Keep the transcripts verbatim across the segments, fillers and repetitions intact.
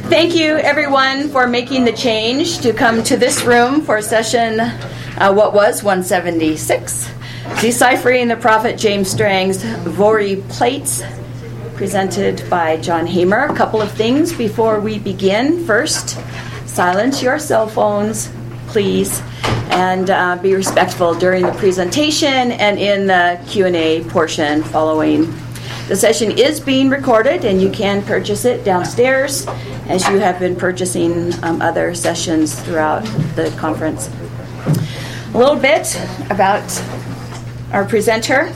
Thank you, everyone, for making the change to come to this room for session, uh, what was one seventy-six, Deciphering the Prophet James Strang's Vori Plates, presented by John Hamer. A couple of things before we begin. First, silence your cell phones, please, and uh, be respectful during the presentation and in the Q and A portion following. The session is being recorded, and you can purchase it downstairs, as you have been purchasing um, other sessions throughout the conference. A little bit about our presenter.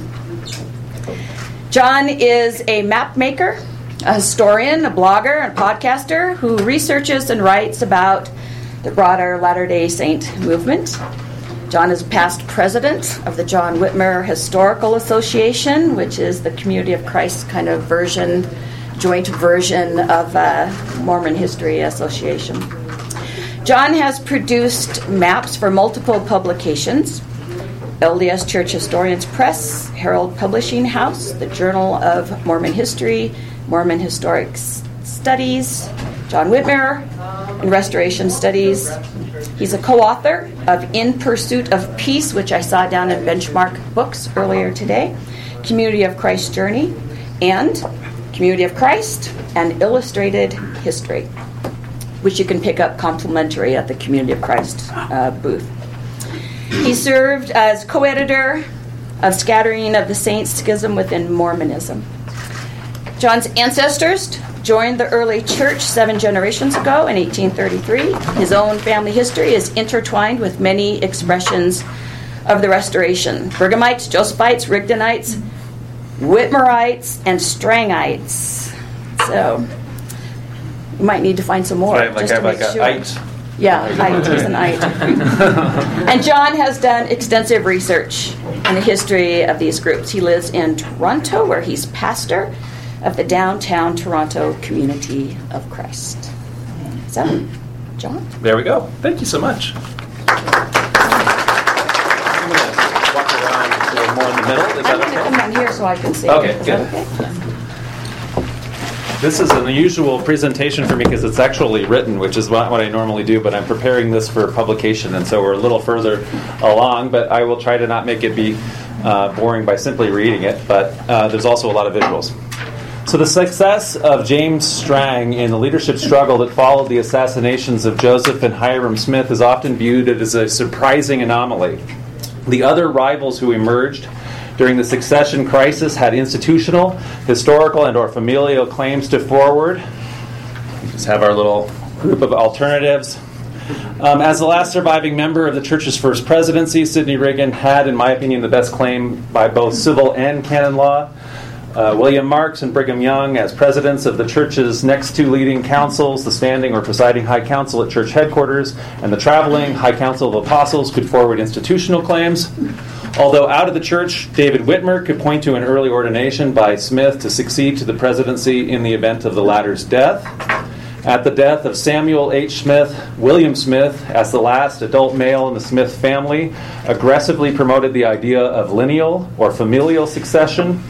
John is a map maker, a historian, a blogger, and podcaster who researches and writes about the broader Latter-day Saint movement. John is past president of the John Whitmer Historical Association, which is the Community of Christ kind of version, joint version of uh, Mormon History Association. John has produced maps for multiple publications: L D S Church Historians Press, Herald Publishing House, the Journal of Mormon History, Mormon Historic Studies, John Whitmer, and Restoration Studies. He's a co-author of In Pursuit of Peace, which I saw down in Benchmark Books earlier today, Community of Christ Journey, and Community of Christ and Illustrated History, which you can pick up complimentary at the Community of Christ uh, booth. He served as co-editor of Scattering of the Saints, Schism Within Mormonism. John's ancestors joined the early church seven generations ago in eighteen thirty-three. His own family history is intertwined with many expressions of the Restoration: Brighamites, Josephites, Rigdonites, Whitmerites, and Strangites. So you might need to find some more. Right, like just I to have make like sure. a ite. Yeah, ite. He's an ite. And John has done extensive research in the history of these groups. He lives in Toronto, where he's pastor of the downtown Toronto Community of Christ. So, John? There we go. Thank you so much. I'm going to walk around a little more in the middle. Is I'm that going to okay? come down here so I can see. Okay, Is good. that okay? Yeah. This is an unusual presentation for me because it's actually written, which is not what I normally do, but I'm preparing this for publication, and so we're a little further along, but I will try to not make it be uh, boring by simply reading it, but uh, there's also a lot of visuals. So the success of James Strang in the leadership struggle that followed the assassinations of Joseph and Hyrum Smith is often viewed as a surprising anomaly. The other rivals who emerged during the succession crisis had institutional, historical, and or familial claims to forward. We just have our little group of alternatives. Um, as the last surviving member of the church's first presidency, Sidney Rigdon had, in my opinion, the best claim by both civil and canon law. Uh, William Marks and Brigham Young, as presidents of the church's next two leading councils, the standing or presiding high council at church headquarters and the traveling high council of apostles, could forward institutional claims. Although out of the church, David Whitmer could point to an early ordination by Smith to succeed to the presidency in the event of the latter's death. At the death of Samuel H. Smith, William Smith, as the last adult male in the Smith family, aggressively promoted the idea of lineal or familial succession.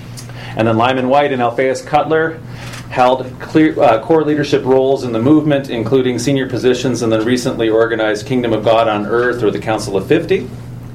And then Lyman White and Alphaeus Cutler held clear, uh, core leadership roles in the movement, including senior positions in the recently organized Kingdom of God on Earth, or the Council of Fifty.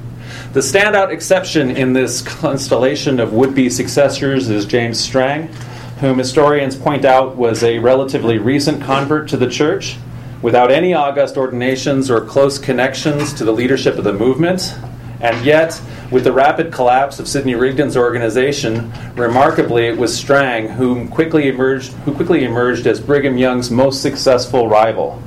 The standout exception in this constellation of would-be successors is James Strang, whom historians point out was a relatively recent convert to the church, without any august ordinations or close connections to the leadership of the movement. And yet, with the rapid collapse of Sidney Rigdon's organization, remarkably, it was Strang whom quickly emerged, who quickly emerged as Brigham Young's most successful rival.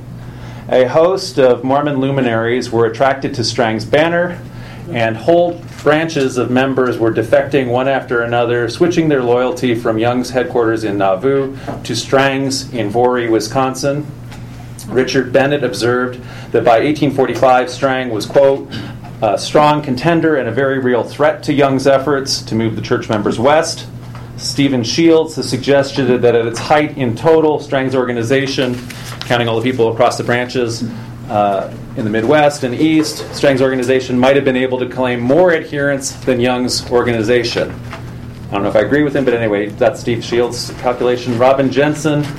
A host of Mormon luminaries were attracted to Strang's banner, and whole branches of members were defecting one after another, switching their loyalty from Young's headquarters in Nauvoo to Strang's in Vori, Wisconsin. Richard Bennett observed that by eighteen forty-five, Strang was, quote, a strong contender and a very real threat to Young's efforts to move the church members west. Stephen Shields has suggested that at its height in total, Strang's organization, counting all the people across the branches uh, in the Midwest and East, Strang's organization might have been able to claim more adherents than Young's organization. I don't know if I agree with him, but anyway, that's Steve Shields' calculation. Robin Jensen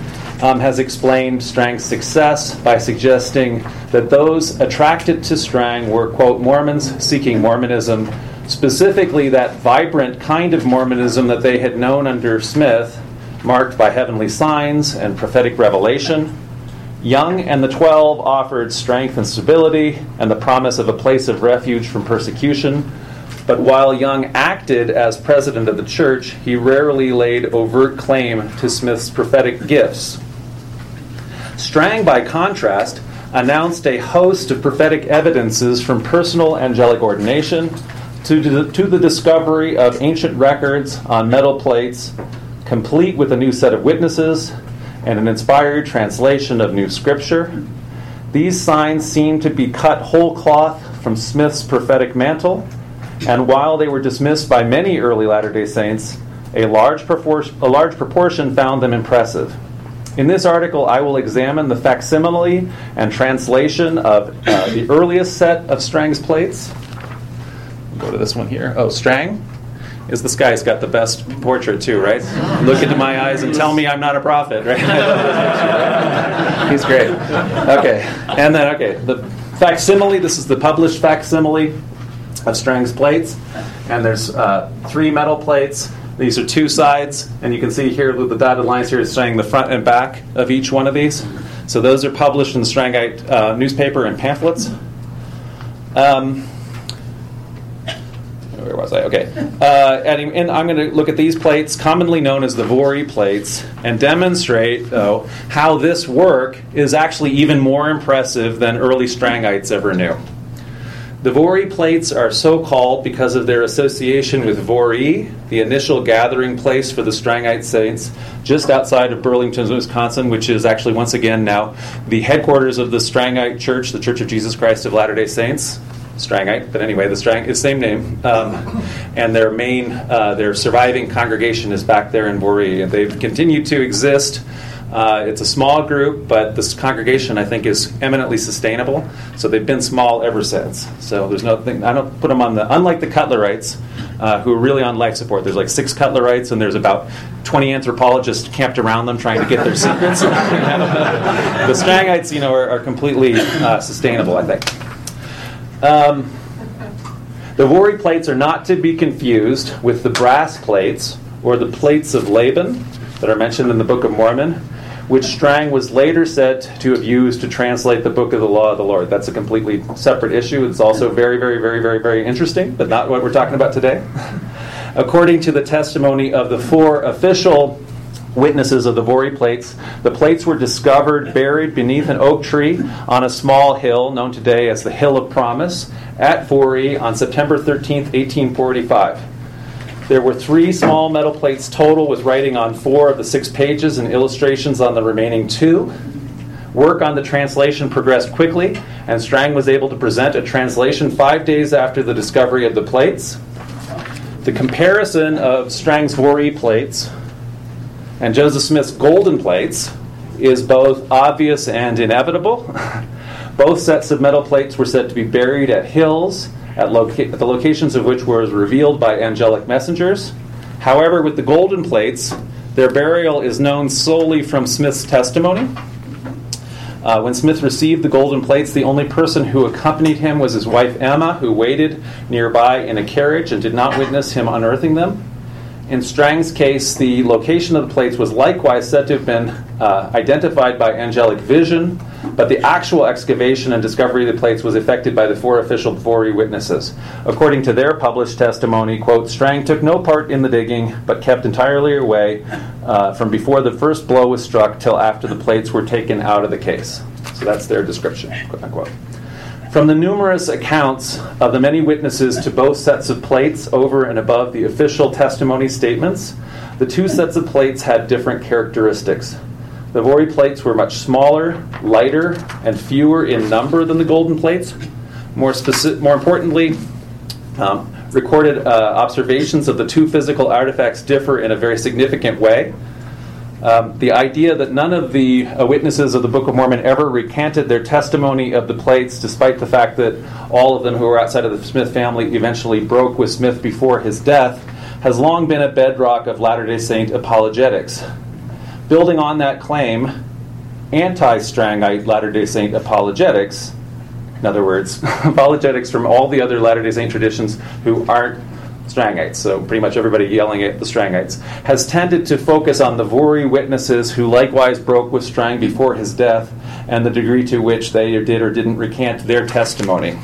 um, has explained Strang's success by suggesting that those attracted to Strang were, quote, Mormons seeking Mormonism, specifically that vibrant kind of Mormonism that they had known under Smith, marked by heavenly signs and prophetic revelation. Young and the Twelve offered strength and stability and the promise of a place of refuge from persecution. But while Young acted as president of the church, he rarely laid overt claim to Smith's prophetic gifts. Strang, by contrast, announced a host of prophetic evidences from personal angelic ordination to, to, to the discovery of ancient records on metal plates, complete with a new set of witnesses and an inspired translation of new scripture. These signs seem to be cut whole cloth from Smith's prophetic mantle, and while they were dismissed by many early Latter-day Saints, a large, proportion, a large proportion found them impressive. In this article, I will examine the facsimile and translation of uh, the earliest set of Strang's plates. Go to this one here. Oh, Strang is this guy who's got the best portrait too, right? Look into my eyes and tell me I'm not a prophet, right? He's great. Okay, and then, okay, the facsimile, this is the published facsimile of Strang's plates, and there's uh, three metal plates. These are two sides, and you can see here with the dotted lines here is saying the front and back of each one of these. So those are published in the Strangite uh, newspaper and pamphlets. Um, where was I? Okay. Uh, and, and I'm going to look at these plates, commonly known as the Vori plates, and demonstrate, though, how this work is actually even more impressive than early Strangites ever knew. The Vori plates are so called because of their association with Vori, the initial gathering place for the Strangite saints, just outside of Burlington, Wisconsin, which is actually, once again, now the headquarters of the Strangite Church, the Church of Jesus Christ of Latter-day Saints. Strangite, but anyway, the Strang is the same name. Um, and their main, uh, their surviving congregation is back there in Vori, and they've continued to exist. Uh, it's a small group, but this congregation, I think, is eminently sustainable. So they've been small ever since. So there's nothing. I don't put them on the. Unlike the Cutlerites, uh, who are really on life support. There's like six Cutlerites, and there's about twenty anthropologists camped around them trying to get their secrets. The Strangites, you know, are, are completely uh, sustainable, I think. Um, the Vori plates are not to be confused with the brass plates or the plates of Laban that are mentioned in the Book of Mormon, which Strang was later said to have used to translate the Book of the Law of the Lord. That's a completely separate issue. It's also very, very, very, very, very interesting, but not what we're talking about today. According to the testimony of the four official witnesses of the Vori plates, the plates were discovered buried beneath an oak tree on a small hill known today as the Hill of Promise at Vori on September thirteenth, eighteen forty-five. There were three small metal plates total, with writing on four of the six pages and illustrations on the remaining two. Work on the translation progressed quickly, and Strang was able to present a translation five days after the discovery of the plates. The comparison of Strang's Vori plates and Joseph Smith's golden plates is both obvious and inevitable. Both sets of metal plates were said to be buried at hills, at, loca- at the locations of which was revealed by angelic messengers. However, with the golden plates, their burial is known solely from Smith's testimony. Uh, when Smith received the golden plates, the only person who accompanied him was his wife Emma, who waited nearby in a carriage and did not witness him unearthing them. In Strang's case, the location of the plates was likewise said to have been uh, identified by angelic vision, but the actual excavation and discovery of the plates was effected by the four official Vori witnesses. According to their published testimony, quote, Strang took no part in the digging, but kept entirely away uh, from before the first blow was struck till after the plates were taken out of the case. So that's their description, quote unquote. From the numerous accounts of the many witnesses to both sets of plates over and above the official testimony statements, the two sets of plates had different characteristics. The Vori plates were much smaller, lighter, and fewer in number than the golden plates. More specific, more importantly, um, recorded uh, observations of the two physical artifacts differ in a very significant way. Um, the idea that none of the uh, witnesses of the Book of Mormon ever recanted their testimony of the plates, despite the fact that all of them who were outside of the Smith family eventually broke with Smith before his death, has long been a bedrock of Latter-day Saint apologetics. Building on that claim, anti-Strangite Latter-day Saint apologetics, in other words, apologetics from all the other Latter-day Saint traditions who aren't Strangites, so pretty much everybody yelling at the Strangites, has tended to focus on the Vori witnesses who likewise broke with Strang before his death and the degree to which they did or didn't recant their testimony.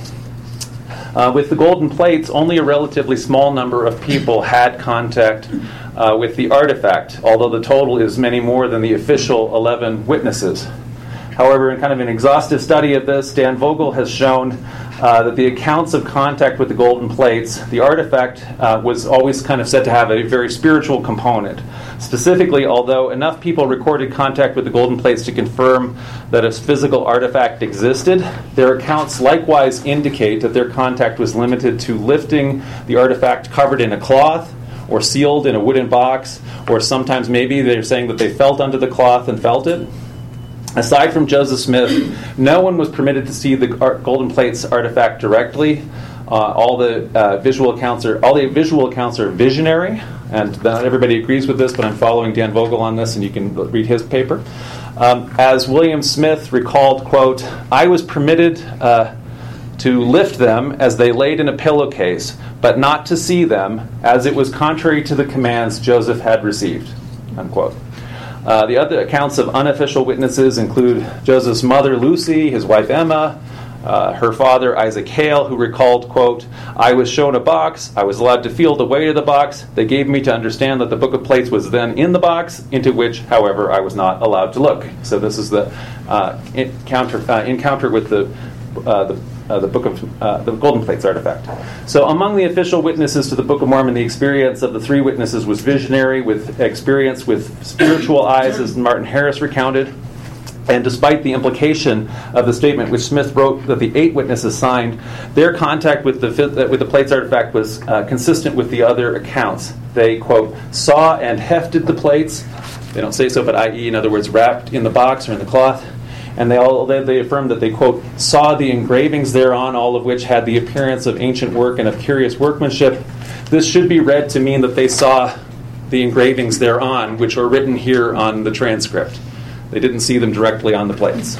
Uh, with the golden plates, only a relatively small number of people had contact uh, with the artifact, although the total is many more than the official eleven witnesses. However, in kind of an exhaustive study of this, Dan Vogel has shown uh, that the accounts of contact with the golden plates, the artifact uh, was always kind of said to have a very spiritual component. Specifically, although enough people recorded contact with the golden plates to confirm that a physical artifact existed, their accounts likewise indicate that their contact was limited to lifting the artifact covered in a cloth or sealed in a wooden box, or sometimes maybe they're saying that they felt under the cloth and felt it. Aside from Joseph Smith, no one was permitted to see the golden plates artifact directly. Uh, all the uh, visual accounts are all the visual accounts are visionary, and not everybody agrees with this. But I'm following Dan Vogel on this, and you can read his paper. Um, as William Smith recalled, quote, "I was permitted uh, to lift them as they laid in a pillowcase, but not to see them, as it was contrary to the commands Joseph had received," unquote. Uh, the other accounts of unofficial witnesses include Joseph's mother, Lucy, his wife, Emma, uh, her father, Isaac Hale, who recalled, quote, "I was shown a box. I was allowed to feel the weight of the box. They gave me to understand that the Book of Plates was then in the box, into which, however, I was not allowed to look." So this is the uh, encounter, uh, encounter with the, uh, the Uh, the Book of uh, the Golden Plates artifact. So, among the official witnesses to the Book of Mormon, the experience of the three witnesses was visionary, with experience with spiritual eyes, as Martin Harris recounted. And despite the implication of the statement which Smith wrote that the eight witnesses signed, their contact with the with the plates artifact was uh, consistent with the other accounts. They, quote, "saw and hefted the plates." They don't say so, but that is, in other words, wrapped in the box or in the cloth. And they all they, they affirmed that they, quote, "saw the engravings thereon, all of which had the appearance of ancient work and of curious workmanship." This should be read to mean that they saw the engravings thereon, which are written here on the transcript. They didn't see them directly on the plates.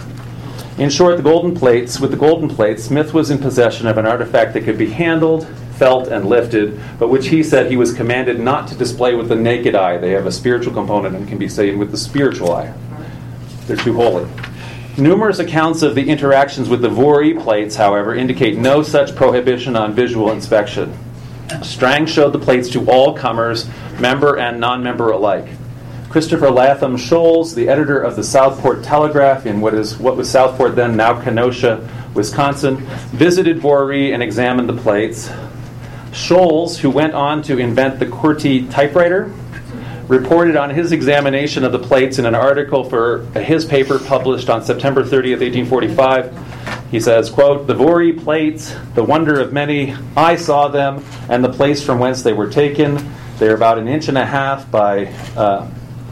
In short, the golden plates, with the golden plates, Smith was in possession of an artifact that could be handled, felt, and lifted, but which he said he was commanded not to display with the naked eye. They have a spiritual component and can be seen with the spiritual eye. They're too holy. Numerous accounts of the interactions with the Vori plates, however, indicate no such prohibition on visual inspection. Strang showed the plates to all comers, member and non-member alike. Christopher Latham Scholes, the editor of the Southport Telegraph in what is what was Southport then, now Kenosha, Wisconsin, visited Vori and examined the plates. Scholes, who went on to invent the QWERTY typewriter, reported on his examination of the plates in an article for his paper published on September thirtieth, eighteen forty-five. He says, quote, "The Vori plates, the wonder of many, I saw them, and the place from whence they were taken. They are about an inch and a half by uh,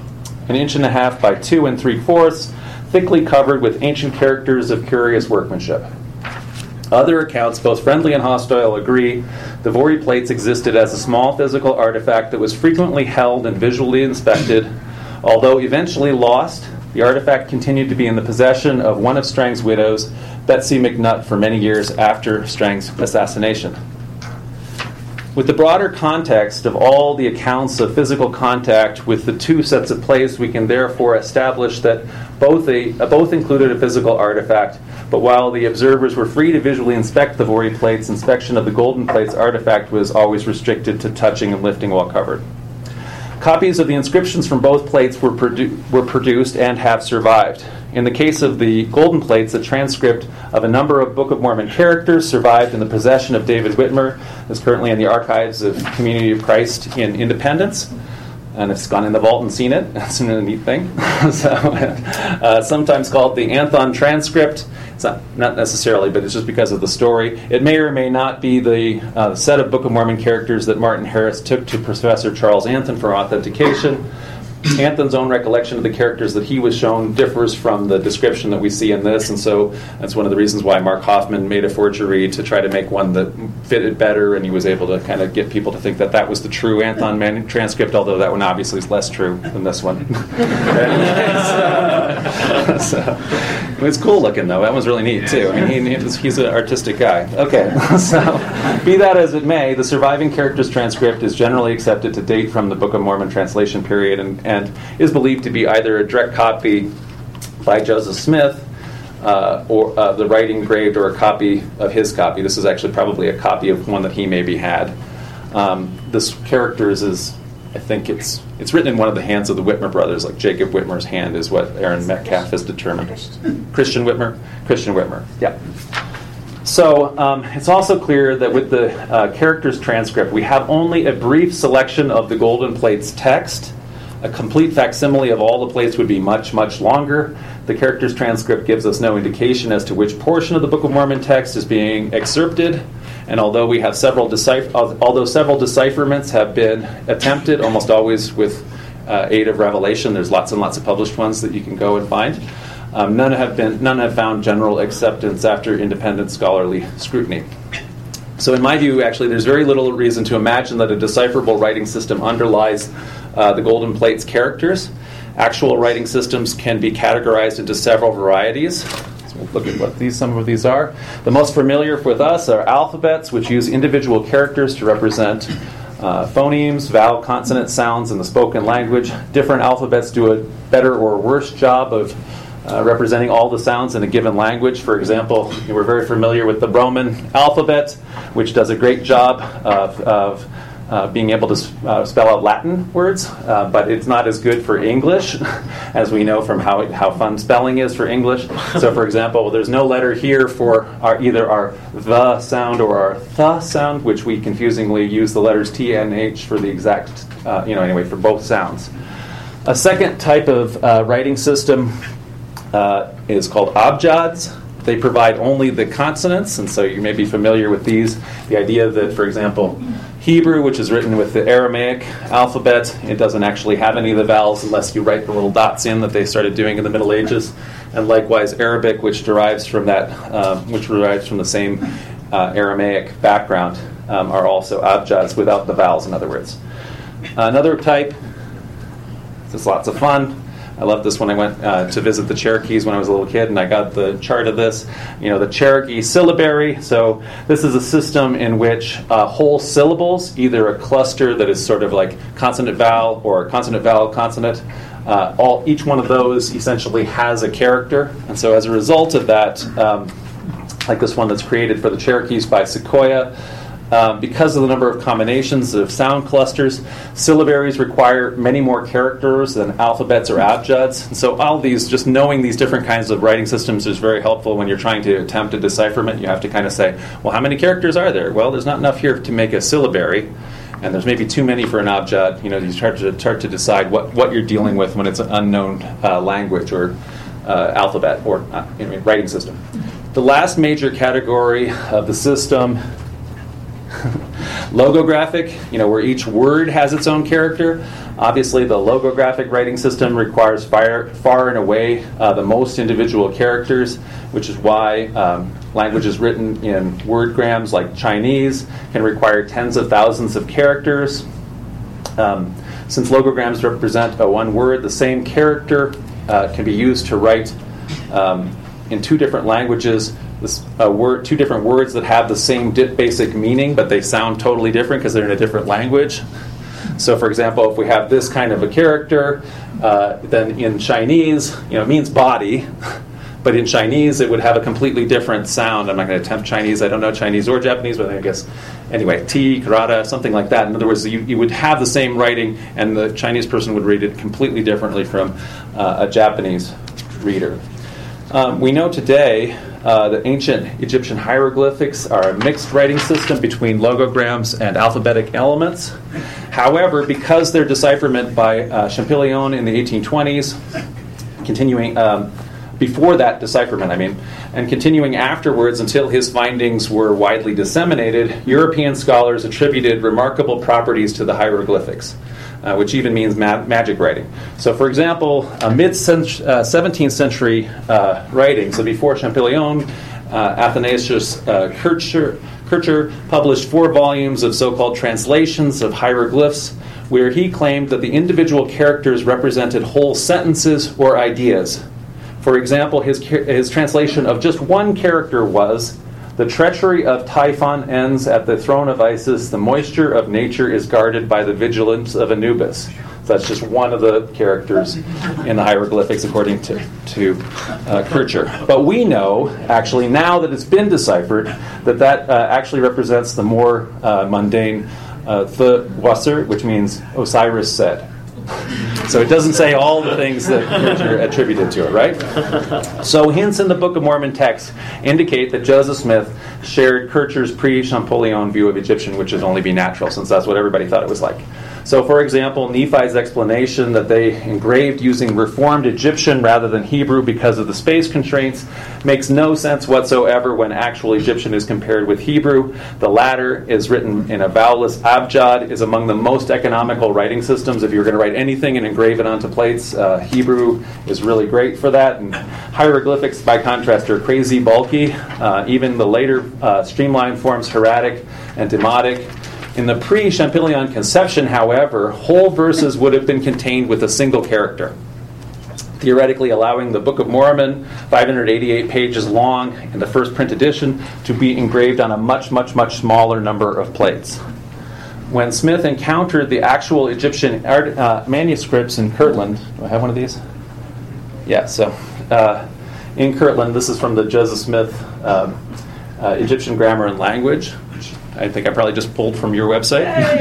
an inch and a half by two and three fourths, thickly covered with ancient characters of curious workmanship." Other accounts, both friendly and hostile, agree the Vori plates existed as a small physical artifact that was frequently held and visually inspected. Although eventually lost, the artifact continued to be in the possession of one of Strang's widows, Betsy McNutt, for many years after Strang's assassination. With the broader context of all the accounts of physical contact with the two sets of plates, we can therefore establish that both, a, both included a physical artifact, but while the observers were free to visually inspect the Vori plates, inspection of the golden plates artifact was always restricted to touching and lifting while covered. Copies of the inscriptions from both plates were, produ- were produced and have survived. In the case of the golden plates, a transcript of a number of Book of Mormon characters survived in the possession of David Whitmer. It's currently in the archives of Community of Christ in Independence, and it's gone in the vault and seen it. That's a neat thing. so, uh, sometimes called the Anthon transcript. It's not, not necessarily, but it's just because of the story. It may or may not be the uh, set of Book of Mormon characters that Martin Harris took to Professor Charles Anthon for authentication. Anthon's own recollection of the characters that he was shown differs from the description that we see in this, and so that's one of the reasons why Mark Hoffman made a forgery to try to make one that fitted better, and he was able to kind of get people to think that that was the true Anthon man- transcript, although that one obviously is less true than this one. so, So, it was cool looking, though. That was really neat, too. I mean, he, he was, he's an artistic guy. Okay, so be that as it may, the surviving characters transcript is generally accepted to date from the Book of Mormon translation period and, and is believed to be either a direct copy by Joseph Smith uh, or uh, the writing engraved or a copy of his copy. This is actually probably a copy of one that he maybe had. Um, this characters is, I think it's it's written in one of the hands of the Whitmer brothers, like Jacob Whitmer's hand is what Aaron Metcalf has determined. Christian Whitmer? Christian Whitmer, yeah. So um, it's also clear that with the uh, characters transcript, we have only a brief selection of the Golden Plates text. A complete facsimile of all the plates would be much, much longer. The characters transcript gives us no indication as to which portion of the Book of Mormon text is being excerpted. And although we have several decipher, although several decipherments have been attempted, almost always with uh, aid of Revelation, there's lots and lots of published ones that you can go and find. Um, none have been, none have found general acceptance after independent scholarly scrutiny. So, in my view, actually, there's very little reason to imagine that a decipherable writing system underlies uh, the Golden Plates characters. Actual writing systems can be categorized into several varieties. We'll look at what these some of these are. The most familiar with us are alphabets, which use individual characters to represent uh, phonemes, vowel, consonant sounds in the spoken language. Different alphabets do a better or worse job of uh, representing all the sounds in a given language. For example, we're very familiar with the Roman alphabet, which does a great job of, of Uh, being able to uh, spell out Latin words, uh, but it's not as good for English, as we know from how how fun spelling is for English. So, for example, there's no letter here for our, either our the sound or our th sound, which we confusingly use the letters T and H for the exact, uh, you know, anyway, for both sounds. A second type of uh, writing system uh, is called abjads. They provide only the consonants, and so you may be familiar with these. The idea that, for example, Hebrew, which is written with the Aramaic alphabet, it doesn't actually have any of the vowels unless you write the little dots in that they started doing in the Middle Ages. And likewise, Arabic, which derives from that, uh, which derives from the same uh, Aramaic background, um, are also abjads without the vowels. In other words, another type. This is lots of fun. I love this when I went uh, to visit the Cherokees when I was a little kid, and I got the chart of this. You know, the Cherokee syllabary. So this is a system in which uh, whole syllables, either a cluster that is sort of like consonant vowel or consonant vowel consonant, uh, all each one of those essentially has a character. And so as a result of that, um, like this one that's created for the Cherokees by Sequoia, Um, because of the number of combinations of sound clusters, syllabaries require many more characters than alphabets or abjads. And so all these, just knowing these different kinds of writing systems is very helpful when you're trying to attempt a decipherment. You have to kind of say, well, how many characters are there? Well, there's not enough here to make a syllabary, and there's maybe too many for an abjad. You know, you start to, start to decide what, what you're dealing with when it's an unknown uh, language or uh, alphabet or uh, you know, writing system. The last major category of the system, logographic, you know, where each word has its own character. Obviously, the logographic writing system requires far, far and away uh, the most individual characters, which is why um, languages written in wordgrams like Chinese can require tens of thousands of characters. Um, since logograms represent a one word, the same character uh, can be used to write um, in two different languages. This, uh, word, two different words that have the same di- basic meaning, but they sound totally different because they're in a different language. So, for example, if we have this kind of a character, uh, then in Chinese, you know, it means body, but in Chinese it would have a completely different sound. I'm not going to attempt Chinese. I don't know Chinese or Japanese, but I guess anyway, T, karada, something like that. In other words, you, you would have the same writing, and the Chinese person would read it completely differently from uh, a Japanese reader. Um, we know today uh, that ancient Egyptian hieroglyphics are a mixed writing system between logograms and alphabetic elements. However, because their decipherment by uh, Champollion in the eighteen twenties, continuing um, before that decipherment, I mean, and continuing afterwards until his findings were widely disseminated, European scholars attributed remarkable properties to the hieroglyphics. Uh, which even means ma- magic writing. So, for example, a mid-seventeenth century uh, writing, so before Champollion, uh, Athanasius uh, Kircher, Kircher published four volumes of so-called translations of hieroglyphs, where he claimed that the individual characters represented whole sentences or ideas. For example, his, his translation of just one character was, "The treachery of Typhon ends at the throne of Isis. The moisture of nature is guarded by the vigilance of Anubis." So that's just one of the characters in the hieroglyphics, according to, to uh, Kircher. But we know, actually, now that it's been deciphered, that that uh, actually represents the more uh, mundane uh, the Wasser, which means Osiris said. So it doesn't say all the things that Kircher attributed to it, right? So hints in the Book of Mormon text indicate that Joseph Smith shared Kircher's pre-Champollion view of Egyptian, which would only be natural, since that's what everybody thought it was like. So, for example, Nephi's explanation that they engraved using Reformed Egyptian rather than Hebrew because of the space constraints makes no sense whatsoever when actual Egyptian is compared with Hebrew. The latter is written in a vowelless abjad, is among the most economical writing systems. If you're going to write anything and engrave it onto plates, uh, Hebrew is really great for that. And hieroglyphics, by contrast, are crazy bulky. Uh, even the later uh, streamlined forms, hieratic and demotic. In the pre-Champollion conception, however, whole verses would have been contained with a single character, theoretically allowing the Book of Mormon, five hundred eighty-eight pages long, in the first print edition, to be engraved on a much, much, much smaller number of plates. When Smith encountered the actual Egyptian art, uh, manuscripts in Kirtland, do I have one of these? Yeah, so uh, in Kirtland, this is from the Joseph Smith uh, uh, Egyptian Grammar and Language, which I think I probably just pulled from your website.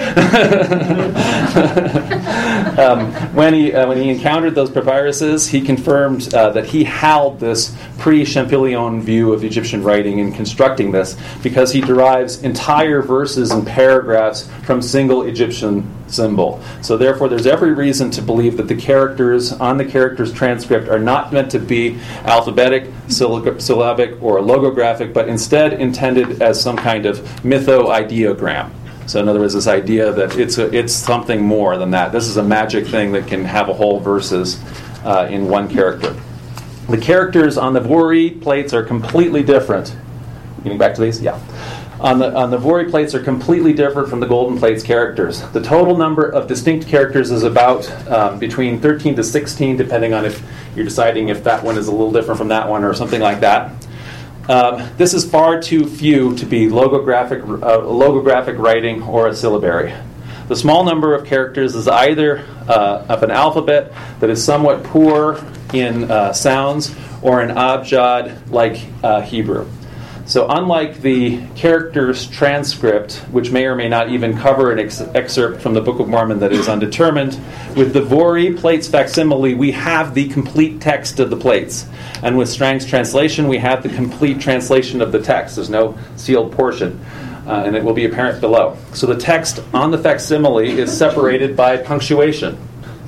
um, when he uh, when he encountered those papyruses, he confirmed uh, that he held this pre-Champollion view of Egyptian writing in constructing this, because he derives entire verses and paragraphs from single Egyptian symbol. So therefore, there's every reason to believe that the characters on the characters transcript are not meant to be alphabetic, syllabic, or logographic, but instead intended as some kind of mytho-ideogram. So in other words, this idea that it's a, it's something more than that. This is a magic thing that can have a whole verses uh, in one character. The characters on the Vori plates are completely different. Getting back to these? Yeah. On the on the Vori plates are completely different from the Golden Plates characters. The total number of distinct characters is about um, between thirteen to sixteen, depending on if you're deciding if that one is a little different from that one or something like that. Um, this is far too few to be logographic, uh, logographic writing or a syllabary. The small number of characters is either uh, of an alphabet that is somewhat poor in uh, sounds or an abjad like uh, Hebrew. So unlike the characters transcript, which may or may not even cover an ex- excerpt from the Book of Mormon that is undetermined, with the Vori plates facsimile, we have the complete text of the plates. And with Strang's translation, we have the complete translation of the text. There's no sealed portion. Uh, and it will be apparent below. So the text on the facsimile is separated by punctuation,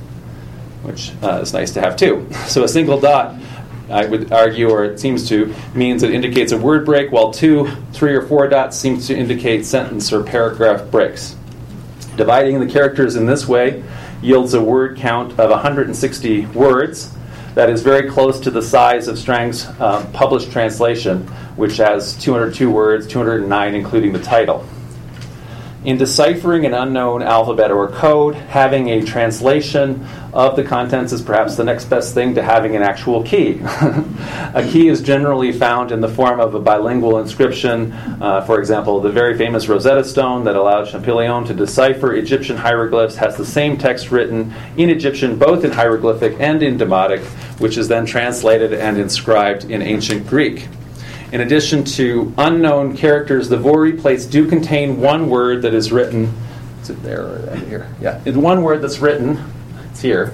which uh, is nice to have too. So a single dot, I would argue, or it seems to, means it indicates a word break, while two, three, or four dots seems to indicate sentence or paragraph breaks. Dividing the characters in this way yields a word count of one hundred sixty words. That is very close to the size of Strang's uh, published translation, which has two hundred two words, two hundred nine including the title. In deciphering an unknown alphabet or code, having a translation of the contents is perhaps the next best thing to having an actual key. A key is generally found in the form of a bilingual inscription. Uh, for example, the very famous Rosetta Stone that allowed Champollion to decipher Egyptian hieroglyphs has the same text written in Egyptian, both in hieroglyphic and in Demotic, which is then translated and inscribed in ancient Greek. In addition to unknown characters, the Vori plates do contain one word that is written. Is it there or here? Yeah, it's one word that's written. It's here.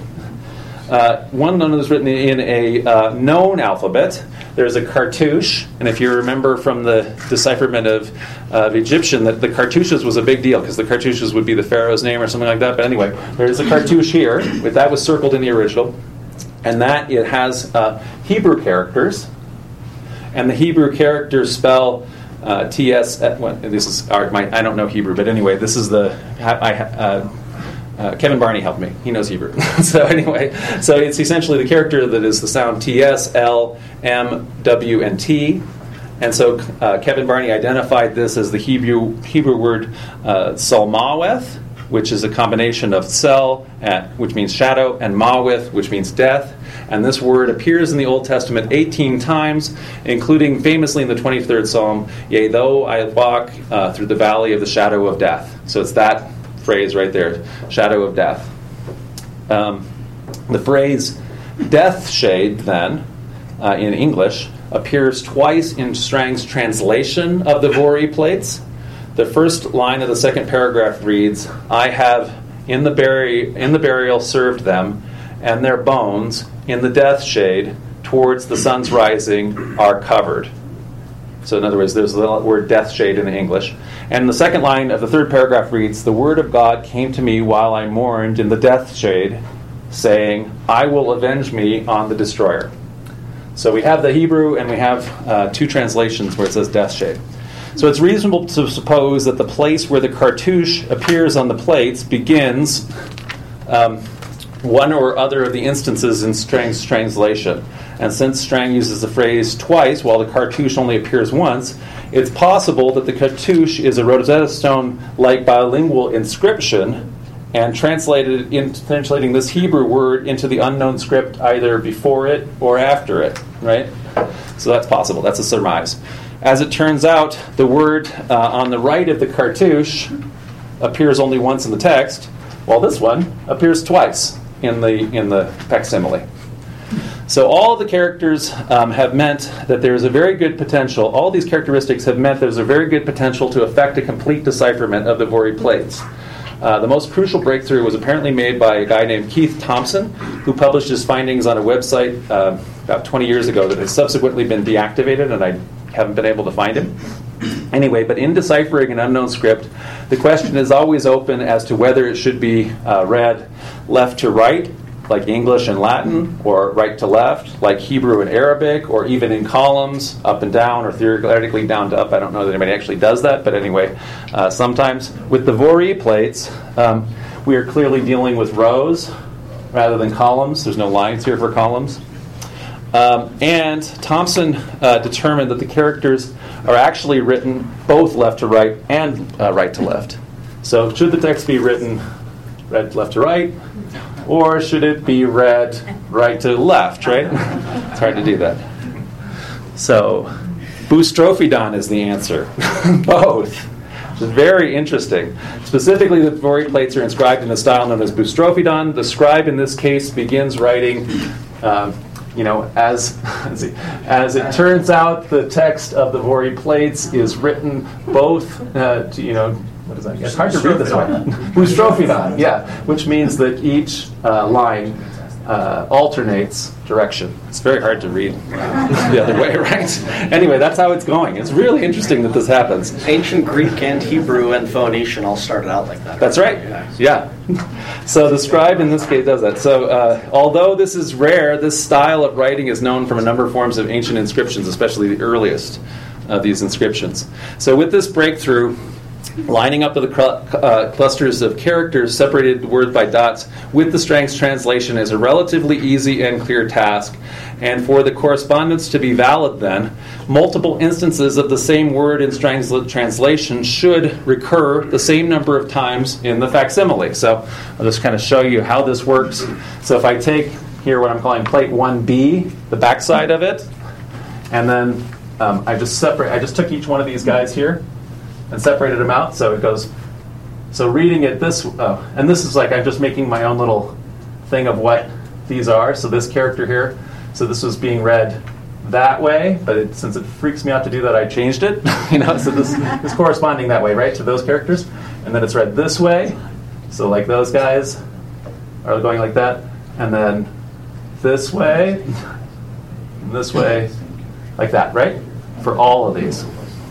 Uh, one known that's written in a uh, known alphabet. There's a cartouche, and if you remember from the decipherment of, uh, of Egyptian, that the cartouches was a big deal because the cartouches would be the pharaoh's name or something like that. But anyway, there's a cartouche here. That was circled in the original, and that it has uh, Hebrew characters. And the Hebrew characters spell uh, T S. Uh, well, this is our, my. I don't know Hebrew, but anyway, this is the. I, uh, uh, Kevin Barney helped me. He knows Hebrew. So anyway, so it's essentially the character that is the sound T S, L, M, W, and T. And so uh, Kevin Barney identified this as the Hebrew Hebrew word uh, Salmaweth, which is a combination of sel, uh, which means shadow, and mawith, which means death. And this word appears in the Old Testament eighteen times, including famously in the twenty-third Psalm, yea, though I walk uh, through the valley of the shadow of death. So it's that phrase right there, shadow of death. Um, the phrase death shade, then, uh, in English, appears twice in Strang's translation of the Vori plates. The first line of the second paragraph reads, I have in the, buri- in the burial served them, and their bones in the death shade towards the sun's rising are covered. So in other words, there's the word death shade in the English. And the second line of the third paragraph reads, the word of God came to me while I mourned in the death shade, saying, I will avenge me on the destroyer. So we have the Hebrew and we have uh, two translations where it says death shade. So it's reasonable to suppose that the place where the cartouche appears on the plates begins um, one or other of the instances in Strang's translation. And since Strang uses the phrase twice while the cartouche only appears once, it's possible that the cartouche is a Rosetta Stone-like bilingual inscription and translated in, translating this Hebrew word into the unknown script either before it or after it, right? So that's possible. That's a surmise. As it turns out, the word uh, on the right of the cartouche appears only once in the text, while this one appears twice in the in the facsimile. So all the characters um, have meant that there's a very good potential, all these characteristics have meant there's a very good potential to effect a complete decipherment of the Vori plates. Uh, the most crucial breakthrough was apparently made by a guy named Keith Thompson, who published his findings on a website uh, about twenty years ago that has subsequently been deactivated, and I haven't been able to find him. Anyway, but in deciphering an unknown script, the question is always open as to whether it should be uh, read left to right, like English and Latin, or right to left, like Hebrew and Arabic, or even in columns, up and down, or theoretically down to up. I don't know that anybody actually does that, but anyway, uh, sometimes. With the Vori plates, um, we are clearly dealing with rows rather than columns. There's no lines here for columns. Um, and Thompson uh, determined that the characters are actually written both left to right and uh, right to left. So should the text be written read left to right, or should it be read right to left, right? It's hard to do that. So boustrophodon is the answer. Both. Which is very interesting. Specifically, the Vori plates are inscribed in the style known as boustrophodon. The scribe in this case begins writing um, You know, as let's see, as it turns out, the text of the Vori plates is written both, uh, to, you know, what is that? It's hard to read this one. Boustrophodon, yeah, which means that each uh, line uh, alternates direction. It's very hard to read the other way, right? Anyway, that's how it's going. It's really interesting that this happens. Ancient Greek and Hebrew and Phoenician all started out like that. That's right. Yeah. So the scribe in this case does that. So uh, although this is rare, this style of writing is known from a number of forms of ancient inscriptions, especially the earliest of these inscriptions. So with this breakthrough, lining up of the cl- uh, clusters of characters separated word by dots with the Strang's translation is a relatively easy and clear task. And for the correspondence to be valid then, multiple instances of the same word in Strang's translation should recur the same number of times in the facsimile. So I'll just kind of show you how this works. So if I take here what I'm calling plate one B, the backside of it, and then um, I just separate, I just took each one of these guys here and separated them out, so it goes. So reading it this, oh, and this is like I'm just making my own little thing of what these are. So this character here, so this was being read that way, but it, since it freaks me out to do that, I changed it. you know, so this is corresponding that way, right, to those characters, and then it's read this way. So like those guys are going like that, and then this way, and this way, like that, right, for all of these.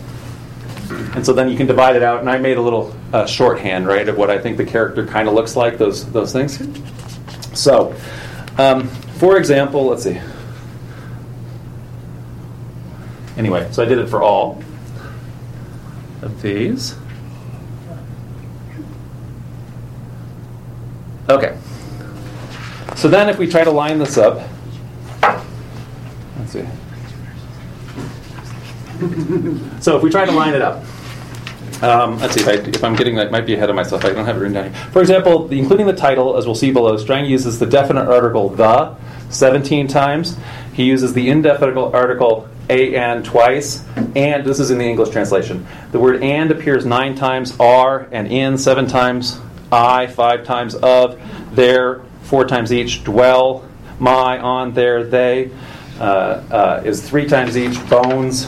And so then you can divide it out, and I made a little uh, shorthand, right, of what I think the character kind of looks like, those those things. So, um, for example, let's see. Anyway, so I did it for all of these. Okay. So then if we try to line this up, let's see. So if we try to line it up, Um, let's see, if, I, if I'm getting that, might be ahead of myself. I don't have it written down here. For example, the, including the title, as we'll see below, Strang uses the definite article the seventeen times. He uses the indefinite article a and twice, and this is in the English translation. The word and appears nine times, are and in seven times, I five times, of, there four times each, dwell, my, on, there, they uh, uh, is three times each, bones,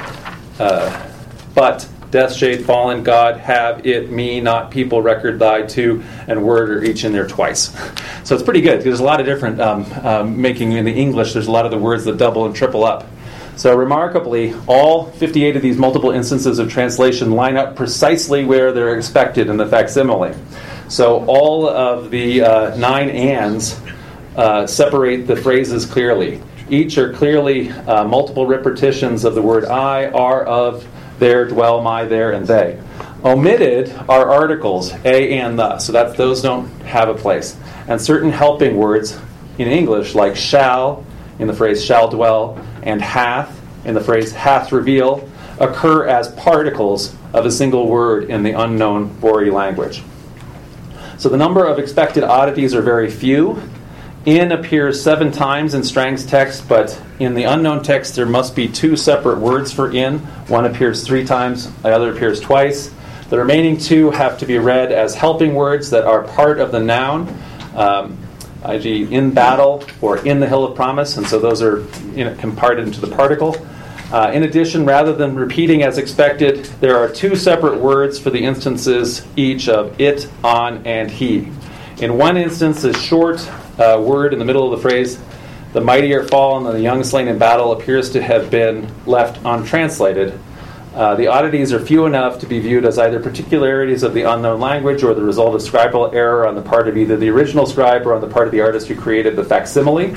uh, but, death, shade, fallen, God, have, it, me, not, people, record, thy, to, and word are each in there twice. So it's pretty good. There's a lot of different um, um, making in the English. There's a lot of the words that double and triple up. So remarkably, all fifty-eight of these multiple instances of translation line up precisely where they're expected in the facsimile. So all of the uh, nine ands uh, separate the phrases clearly. Each are clearly uh, multiple repetitions of the word I, are, of, there, dwell, my, there, and they. Omitted are articles, a and the, so that those don't have a place. And certain helping words in English, like shall, in the phrase shall dwell, and hath, in the phrase hath reveal, occur as particles of a single word in the unknown Bori language. So the number of expected oddities are very few. In appears seven times in Strang's text, but in the unknown text there must be two separate words for in. One appears three times, the other appears twice. The remaining two have to be read as helping words that are part of the noun, um, that is in battle or in the hill of promise, and so those are you know, comparted into the particle. Uh, in addition, rather than repeating as expected, there are two separate words for the instances each of it, on, and he. In one instance, a short uh, word in the middle of the phrase, the mighty are fallen and the young slain in battle, appears to have been left untranslated. Uh, the oddities are few enough to be viewed as either particularities of the unknown language or the result of scribal error on the part of either the original scribe or on the part of the artist who created the facsimile.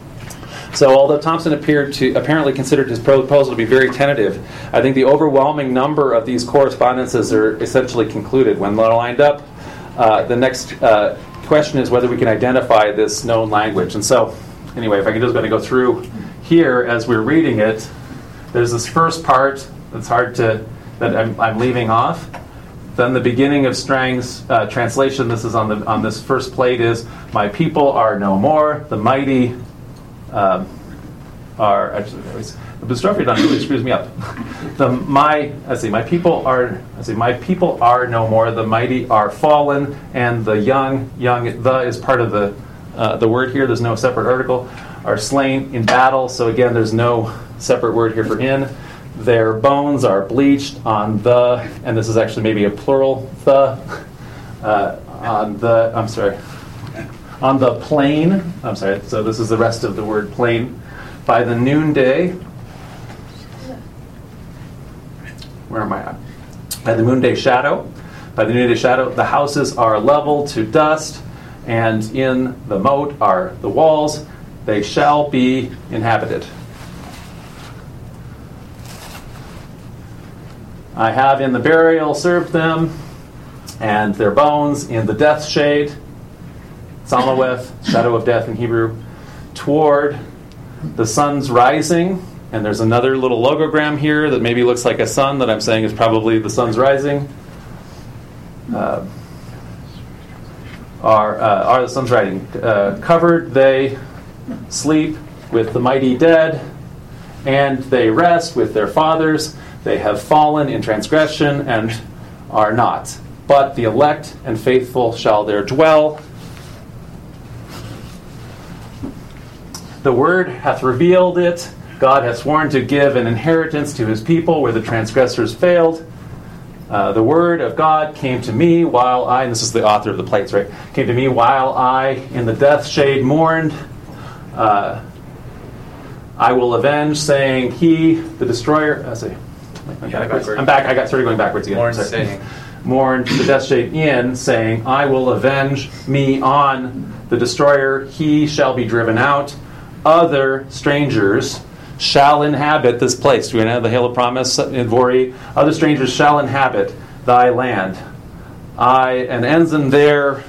So although Thompson appeared to apparently considered his proposal to be very tentative, I think the overwhelming number of these correspondences are essentially concluded. When they're lined up, uh, the next uh, question is whether we can identify this known language. And so, anyway, if I can just going to go through here as we're reading it, there's this first part that's hard to, that I'm, I'm leaving off. Then the beginning of Strang's uh, translation, this is on the on this first plate, is, my people are no more, the mighty um, are, actually, the Boustrophedon really screws me up. The my, let's see, my people are, let's see, my people are no more, the mighty are fallen, and the young, young, the is part of the uh, the word here, there's no separate article, are slain in battle, so again, there's no separate word here for in. Their bones are bleached on the, and this is actually maybe a plural, the, uh, on the, I'm sorry, on the plain, I'm sorry, so this is the rest of the word plain, by the noonday, where am I at? By the noonday shadow, by the noonday shadow, the houses are leveled to dust, and in the moat are the walls, they shall be inhabited. I have in the burial served them, and their bones in the death shade, Samaweth, shadow of death in Hebrew, toward the sun's rising, and there's another little logogram here that maybe looks like a sun that I'm saying is probably the sun's rising. Uh, are, uh, are the sun's rising. Uh, covered they sleep with the mighty dead, and they rest with their fathers. They have fallen in transgression and are not. But the elect and faithful shall there dwell. The word hath revealed it. God hath sworn to give an inheritance to his people where the transgressors failed. Uh, the word of God came to me while I, and this is the author of the plates, right? Came to me while I in the death shade mourned. Uh, I will avenge, saying, he, the destroyer, I say, I'm, yeah, backwards. I'm back. I got started going backwards again. Mourned, saying, mourned the death shade in, saying, I will avenge me on the destroyer. He shall be driven out. Other strangers shall inhabit this place. We have the Hail of Promise in Vori. Other strangers shall inhabit thy land. I, an ensign there,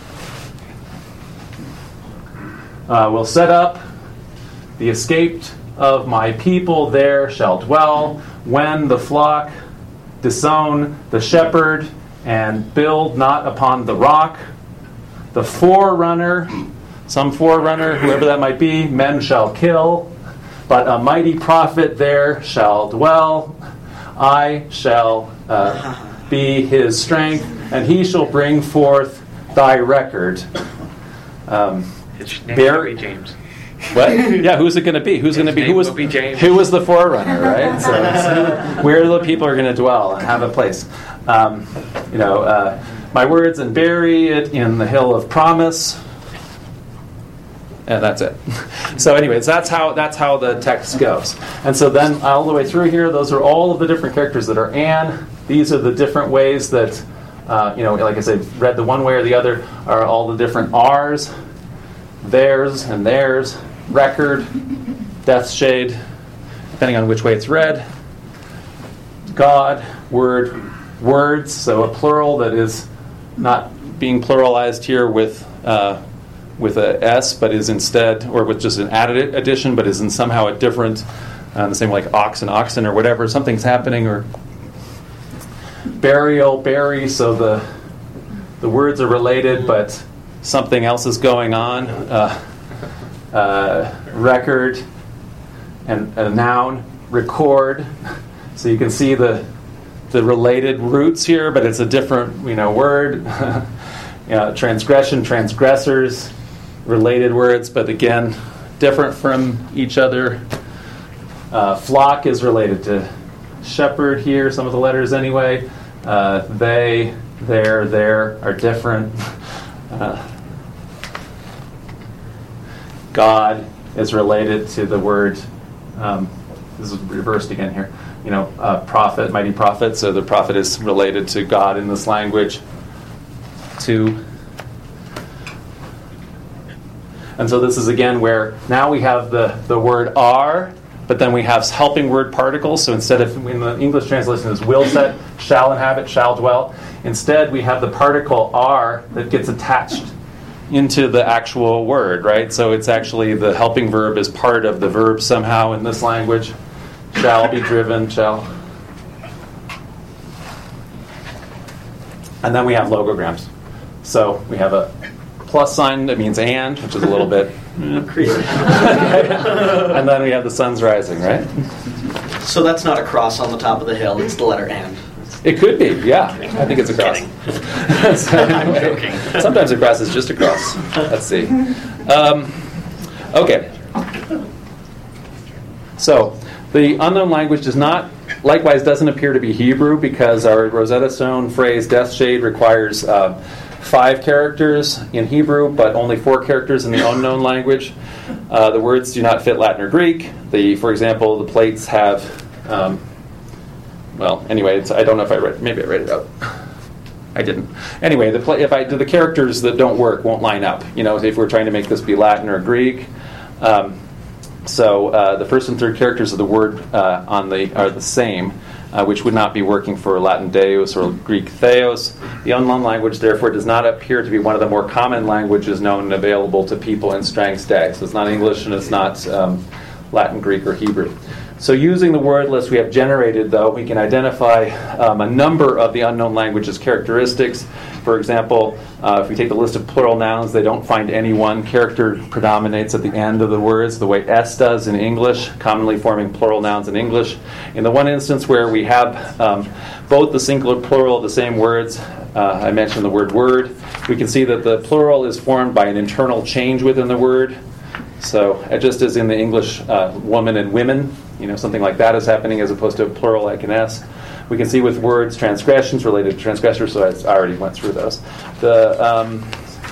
uh, will set up. The escaped of my people there shall dwell. When the flock disown the shepherd and build not upon the rock. The forerunner, some forerunner, whoever that might be, men shall kill, but a mighty prophet there shall dwell. I shall uh, be his strength, and he shall bring forth thy record. Um, His name bear- will be James. What? Yeah, who's it going to be? Who's going to be? name Who was will be James. who was the forerunner, right? So, so where the people are going to dwell and have a place. Um, you know, uh, my words and bury it in the hill of promise. And that's it. So, anyways, that's how that's how the text goes. And so then all the way through here, those are all of the different characters that are and. These are the different ways that, uh, you know, like I said, read the one way or the other are all the different R's, theirs and theirs, record, death shade, depending on which way it's read, God, word, words, so a plural that is not being pluralized here with uh, with a S, but is instead, or with just an added addition, but is in somehow a different, uh, the same like ox and oxen or whatever, something's happening, or burial, bury, so the the words are related, but something else is going on. Uh, uh, record and a noun, record. So you can see the the related roots here, but it's a different, you know, word. You know, transgression, transgressors, related words, but again, different from each other. Uh, flock is related to shepherd here, some of the letters anyway. Uh, they, their, there are different. Uh, God is related to the word, um, this is reversed again here, you know, uh, prophet, mighty prophet, so the prophet is related to God in this language. To, and so this is again where now we have the, the word are, but then we have helping word particles, so instead of, in the English translation is will set, shall inhabit, shall dwell, instead we have the particle are that gets attached into the actual word, right? So it's actually the helping verb is part of the verb somehow in this language. Shall be driven, shall. And then we have logograms. So we have a plus sign that means and, which is a little bit. And then we have the sun's rising, right? So that's not a cross on the top of the hill, it's the letter and. It could be, yeah. I think it's a cross. So I'm joking. Sometimes a cross is just a cross. Let's see. Um, okay. So the unknown language does not, likewise, doesn't appear to be Hebrew because our Rosetta Stone phrase "death shade" requires uh, five characters in Hebrew, but only four characters in the unknown language. Uh, the words do not fit Latin or Greek. The, for example, the plates have. Um, Well, anyway, it's, I don't know if I read. Maybe I read it out. I didn't. Anyway, the play, if I do the characters that don't work won't line up. You know, if we're trying to make this be Latin or Greek. Um, so uh, the first and third characters of the word uh, on the are the same, uh, which would not be working for Latin Deus or Greek Theos. The unknown language, therefore, does not appear to be one of the more common languages known and available to people in Strang's day. So it's not English and it's not um, Latin, Greek, or Hebrew. So using the word list we have generated, though, we can identify um, a number of the unknown language's characteristics. For example, uh, if we take the list of plural nouns, they don't find any one character predominates at the end of the words, the way S does in English, commonly forming plural nouns in English. In the one instance where we have um, both the singular plural of the same words, uh, I mentioned the word word, we can see that the plural is formed by an internal change within the word. So uh, just as in the English uh, woman and women, you know, something like that is happening as opposed to a plural like an S. We can see with words transgressions related to transgressors, so I already went through those. The, um,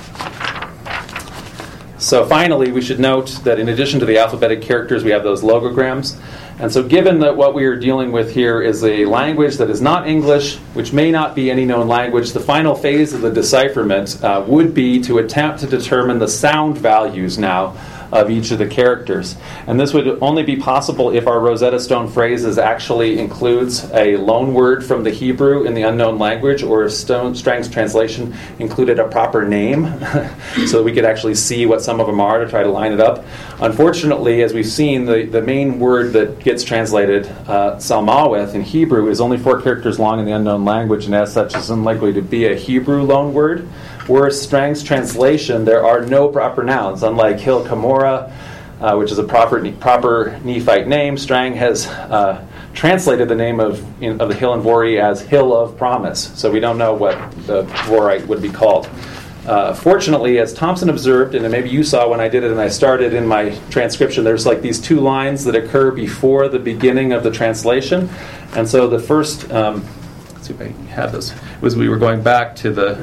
so finally, we should note that in addition to the alphabetic characters, we have those logograms. And so given that what we are dealing with here is a language that is not English, which may not be any known language, the final phase of the decipherment uh, would be to attempt to determine the sound values now of each of the characters. And this would only be possible if our Rosetta Stone phrases actually includes a loan word from the Hebrew in the unknown language, or if Stone, Strang's translation included a proper name so that we could actually see what some of them are to try to line it up. Unfortunately, as we've seen, the, the main word that gets translated, uh, Salmaweth in Hebrew, is only four characters long in the unknown language, and as such is unlikely to be a Hebrew loan word. Whereas Strang's translation, there are no proper nouns. Unlike Hill Cumorah, uh, which is a proper proper Nephite name, Strang has uh, translated the name of in, of the hill in Voree as Hill of Promise. So we don't know what the Vorite would be called. Uh, fortunately, as Thompson observed, and maybe you saw when I did it and I started in my transcription, there's like these two lines that occur before the beginning of the translation. And so the first, um, let's see if I have this, was we were going back to the...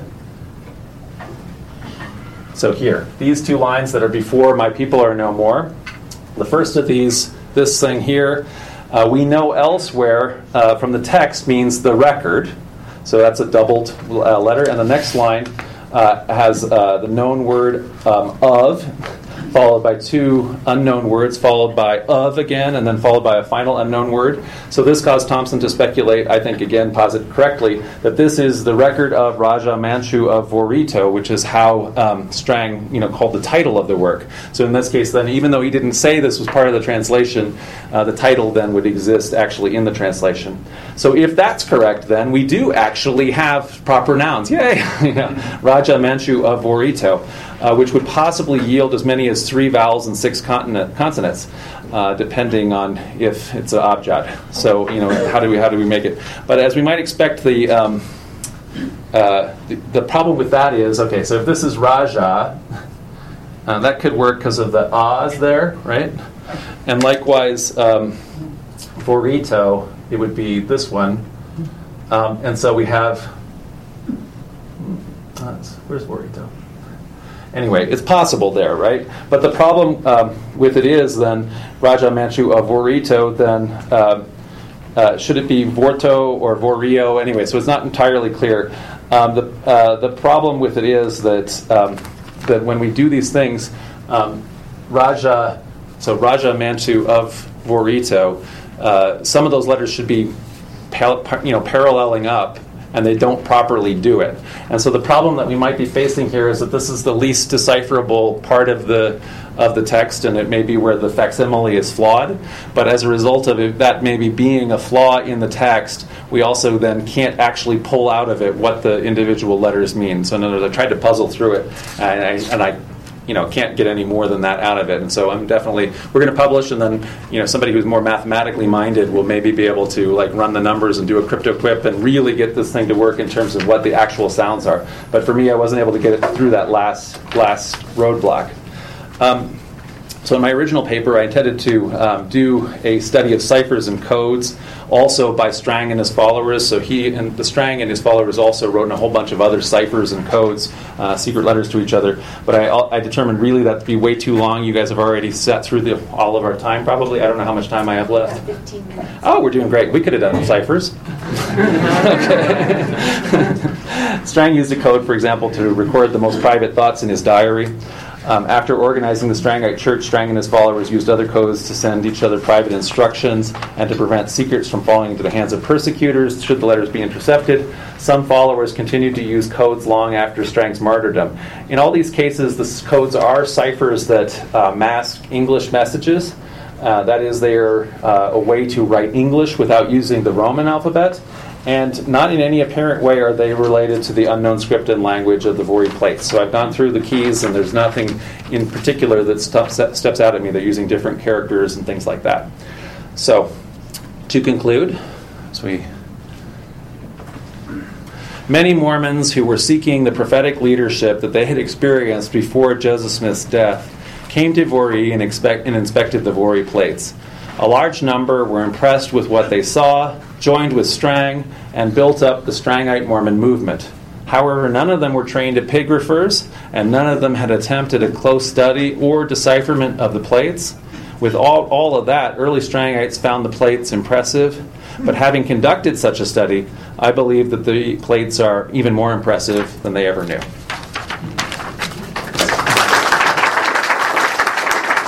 So here, these two lines that are before my people are no more. The first of these, this thing here, uh, we know elsewhere uh, from the text means the record. So that's a doubled uh, letter. And the next line uh, has uh, the known word um, of, followed by two unknown words, followed by of again, and then followed by a final unknown word. So this caused Thompson to speculate, I think again, posit correctly, that this is the record of Raja Manchu of Vorito, which is how um, Strang, you know, called the title of the work. So in this case, then, even though he didn't say this was part of the translation, uh, the title then would exist actually in the translation. So if that's correct, then we do actually have proper nouns. Yay! you know, Raja Manchu of Vorito. Uh, which would possibly yield as many as three vowels and six continent, consonants, uh, depending on if it's an abjad. So, you know, how do we how do we make it? But as we might expect, the um, uh, the, the problem with that is, okay, so if this is Raja, uh, that could work because of the ahs there, right? And likewise, um, Vorito, it would be this one. Um, and so we have, uh, where's Vorito? Anyway, it's possible there, right? But the problem um, with it is then Raja Manchu of Vorito, then uh, uh, should it be Vorto or Vorio? Anyway, so it's not entirely clear. Um, the uh, the problem with it is that um, that when we do these things, um, Raja, so Raja Manchu of Vorito, uh, some of those letters should be pal- you know paralleling up, and they don't properly do it. And so the problem that we might be facing here is that this is the least decipherable part of the of the text, and it may be where the facsimile is flawed. But as a result of it, that maybe being a flaw in the text, we also then can't actually pull out of it what the individual letters mean. So in other words, I tried to puzzle through it, and I, and I you know, can't get any more than that out of it. And so I'm definitely, we're going to publish, and then, you know, somebody who's more mathematically minded will maybe be able to, like, run the numbers and do a cryptoquip and really get this thing to work in terms of what the actual sounds are. But for me, I wasn't able to get it through that last, last roadblock. Um, so in my original paper, I intended to um, do a study of ciphers and codes, also by Strang and his followers. So he and the Strang and his followers also wrote in a whole bunch of other ciphers and codes, uh, secret letters to each other. But I, I determined really that to be way too long. You guys have already sat through the, all of our time, probably. I don't know how much time I have left. fifteen minutes. Oh, we're doing great. We could have done ciphers. Okay. Strang used a code, for example, to record the most private thoughts in his diary. Um, after organizing the Strangite church, Strang and his followers used other codes to send each other private instructions and to prevent secrets from falling into the hands of persecutors should the letters be intercepted. Some followers continued to use codes long after Strang's martyrdom. In all these cases, the codes are ciphers that uh, mask English messages. Uh, that is, they are uh, a way to write English without using the Roman alphabet. And not in any apparent way are they related to the unknown script and language of the Voree plates. So I've gone through the keys, and there's nothing in particular that st- steps out at me. They're using different characters and things like that. So, to conclude, as we... Many Mormons who were seeking the prophetic leadership that they had experienced before Joseph Smith's death came to Voree and, expect- and inspected the Voree plates. A large number were impressed with what they saw, joined with Strang, and built up the Strangite Mormon movement. However, none of them were trained epigraphers, and none of them had attempted a close study or decipherment of the plates. With all, all of that, early Strangites found the plates impressive, but having conducted such a study, I believe that the plates are even more impressive than they ever knew.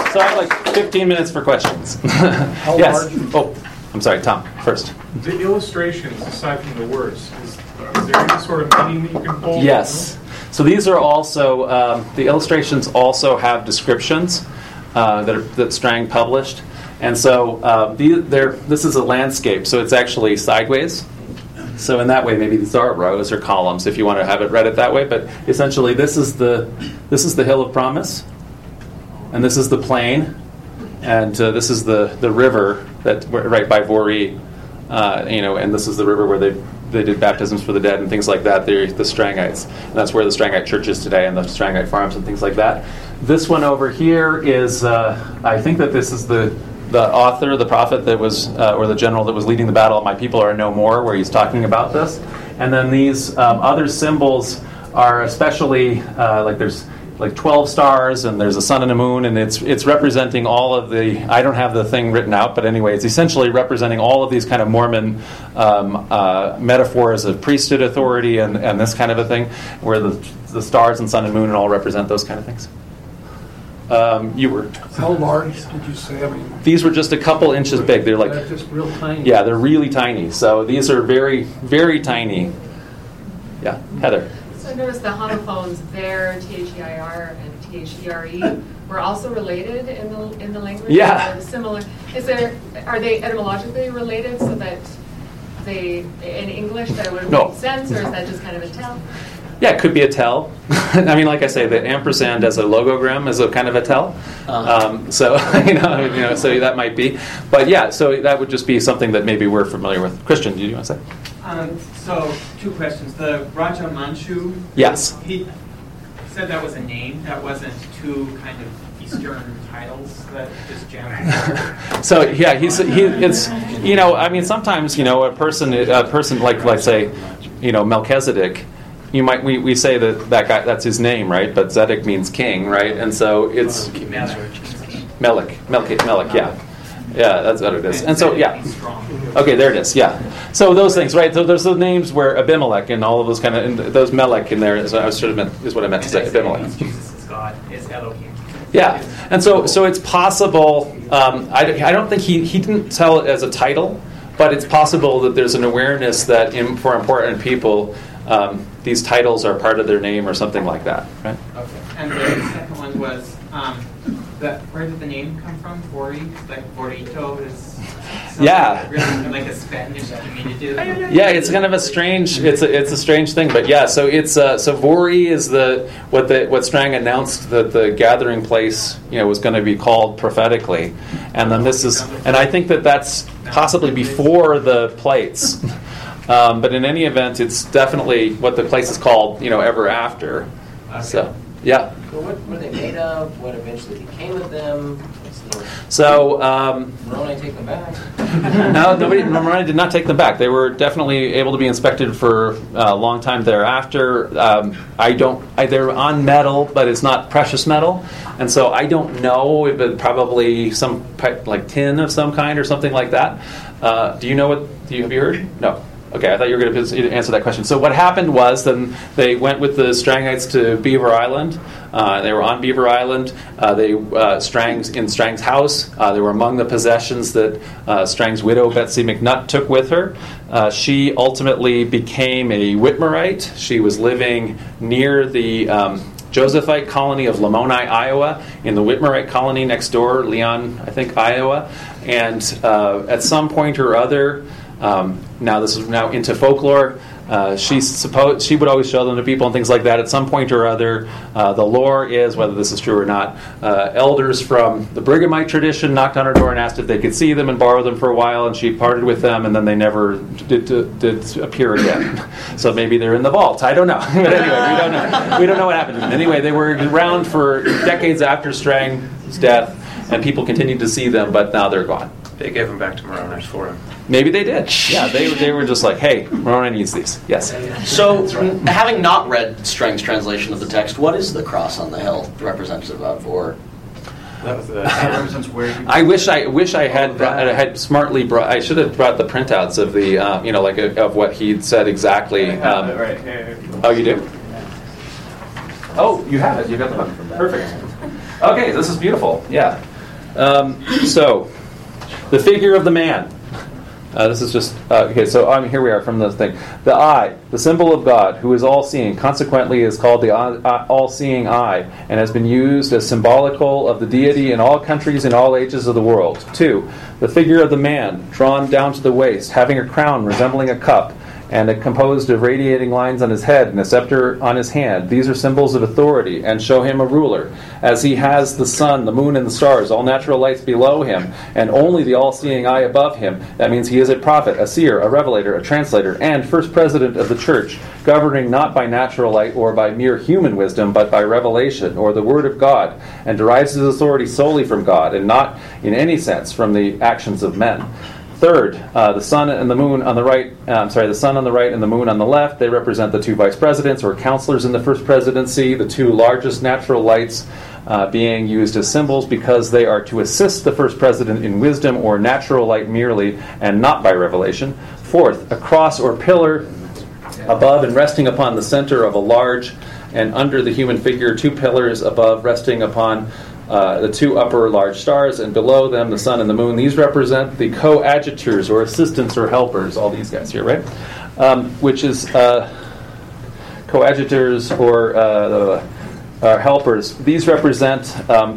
So I have like fifteen minutes for questions. How Yes. large? Oh, I'm sorry, Tom, first. The illustrations, aside from the words, is, is there any sort of meaning that you can pull? Yes. So these are also, um, the illustrations also have descriptions uh, that, are, that Strang published. And so uh, the, they're, this is a landscape, so it's actually sideways. So in that way, maybe these are rows or columns if you want to have it read it that way. But essentially, this is the this is the hill of promise, and this is the plain, and uh, this is the, the river that right by Vori, uh, you know, and this is the river where they they did baptisms for the dead and things like that. They're the Strangites, and that's where the Strangite church is today, and the Strangite farms and things like that. This one over here is, uh, I think that this is the. The author, the prophet that was, uh, or the general that was leading the battle, my people are no more, where he's talking about this. And then these um, other symbols are especially, uh, like there's like twelve stars, and there's a sun and a moon, and it's it's representing all of the, I don't have the thing written out, but anyway, it's essentially representing all of these kind of Mormon um, uh, metaphors of priesthood authority and, and this kind of a thing, where the, the stars and sun and moon all represent those kind of things. Um, you were. How large did you say? I mean, these were just a couple inches big. They're like, they're just real tiny. Yeah, they're really tiny. So these are very, very tiny. Yeah, Heather. So I noticed the homophones there, T H E I R and T H E R E, were also related in the in the language. Yeah. Are similar. Is there? Are they etymologically related so that they in English that would No. make sense, or is that just kind of a tell? Yeah, it could be a tell. I mean, like I say, the ampersand as a logogram is a kind of a tell. Uh-huh. Um, so you know, you know, so that might be. But yeah, so that would just be something that maybe we're familiar with. Christian, do you want to say? Um, so, two questions. The Raja Manchu. Yes. He said that was a name. That wasn't two kind of Eastern titles that just jammed. So yeah, he's he. It's you know, I mean, sometimes you know, a person, a person like like say, you know, Melchizedek. You might we, we say that that guy that's his name, right? But Zedek means king, right? And so it's Melech, Melech, Melech, yeah, yeah, that's what it is. And so yeah, okay, there it is, yeah. So those things, right? So there's the names where Abimelech and all of those kind of and those Melech in there is I was sort of meant, is what I meant to say. Abimelech. Jesus is God, is Elohim. Yeah, and so so it's possible. Um, I, I don't think he, he didn't tell it as a title, but it's possible that there's an awareness that in, for important people, um, these titles are part of their name or something like that, right? Okay. And the second one was, um, the, where did the name come from? Vori, like Vorito is. Yeah. Really like a Spanish diminutive. Yeah, it's kind of a strange. It's a it's a strange thing, but yeah. So it's uh, so Vori is the what the what Strang announced that the gathering place you know was going to be called prophetically, and then this is and I think that that's possibly before the plates, um, but in any event, it's definitely what the place is called. You know, ever after. Okay. So yeah. So what were they made of? What eventually became of them? So um, Moroni take them back? no, nobody. Moroni did not take them back. They were definitely able to be inspected for a long time thereafter. Um, I don't. I, they're on metal, but it's not precious metal, and so I don't know if it probably some like tin of some kind or something like that. Uh, do you know what? Do you have you heard? No. Okay, I thought you were going to answer that question. So what happened was then they went with the Strangites to Beaver Island. Uh, they were on Beaver Island. Uh, they uh, Strang's in Strang's house. Uh, they were among the possessions that uh, Strang's widow Betsy McNutt took with her. Uh, she ultimately became a Whitmerite. She was living near the um, Josephite colony of Lamoni, Iowa, in the Whitmerite colony next door, Leon, I think, Iowa. And uh, at some point or other. Um, now this is now into folklore. Uh, she supposed she would always show them to people and things like that. At some point or other, uh, the lore is, whether this is true or not, uh, elders from the Brighamite tradition knocked on her door and asked if they could see them and borrow them for a while, and she parted with them, and then they never did, did, did appear again. So maybe they're in the vault. I don't know. But anyway, we don't know. We don't know what happened to them. Anyway, they were around for decades after Strang's death, and people continued to see them, but now they're gone. They gave them back to Moroni for him. Maybe they did. Yeah, they they were just like, hey, Moroni needs these. Yes. So, having not read Strang's translation of the text, what is the cross on the hill representative of, or? That was the, that represents where you I wish I wish I had brought, I had smartly brought. I should have brought the printouts of the uh, you know like a, of what he'd said exactly. Um, right here. Oh, you do? Oh, you have it. You got the book. Perfect. Okay, this is beautiful. Yeah. Um, so, the figure of the man. Uh, this is just, uh, okay, so um, here we are from the thing. The eye, the symbol of God, who is all-seeing, consequently is called the uh, all-seeing eye, and has been used as symbolical of the deity in all countries and all ages of the world. Two, the figure of the man, drawn down to the waist, having a crown resembling a cup, and a composed of radiating lines on his head and a scepter on his hand. These are symbols of authority and show him a ruler, as he has the sun, the moon, and the stars, all natural lights below him, and only the all-seeing eye above him. That means he is a prophet, a seer, a revelator, a translator, and first president of the church, governing not by natural light or by mere human wisdom, but by revelation, or the word of God, and derives his authority solely from God, and not in any sense from the actions of men. Third, uh, the sun and the moon on the right, uh, I'm sorry, the sun on the right and the moon on the left, they represent the two vice presidents or counselors in the first presidency, the two largest natural lights uh, being used as symbols because they are to assist the first president in wisdom or natural light merely and not by revelation. Fourth, a cross or pillar above and resting upon the center of a large and under the human figure, two pillars above resting upon Uh, the two upper large stars, and below them the sun and the moon. These represent the coadjutors or assistants or helpers, all these guys here, right? Um, which is uh, coadjutors or uh, uh, helpers. These represent, um,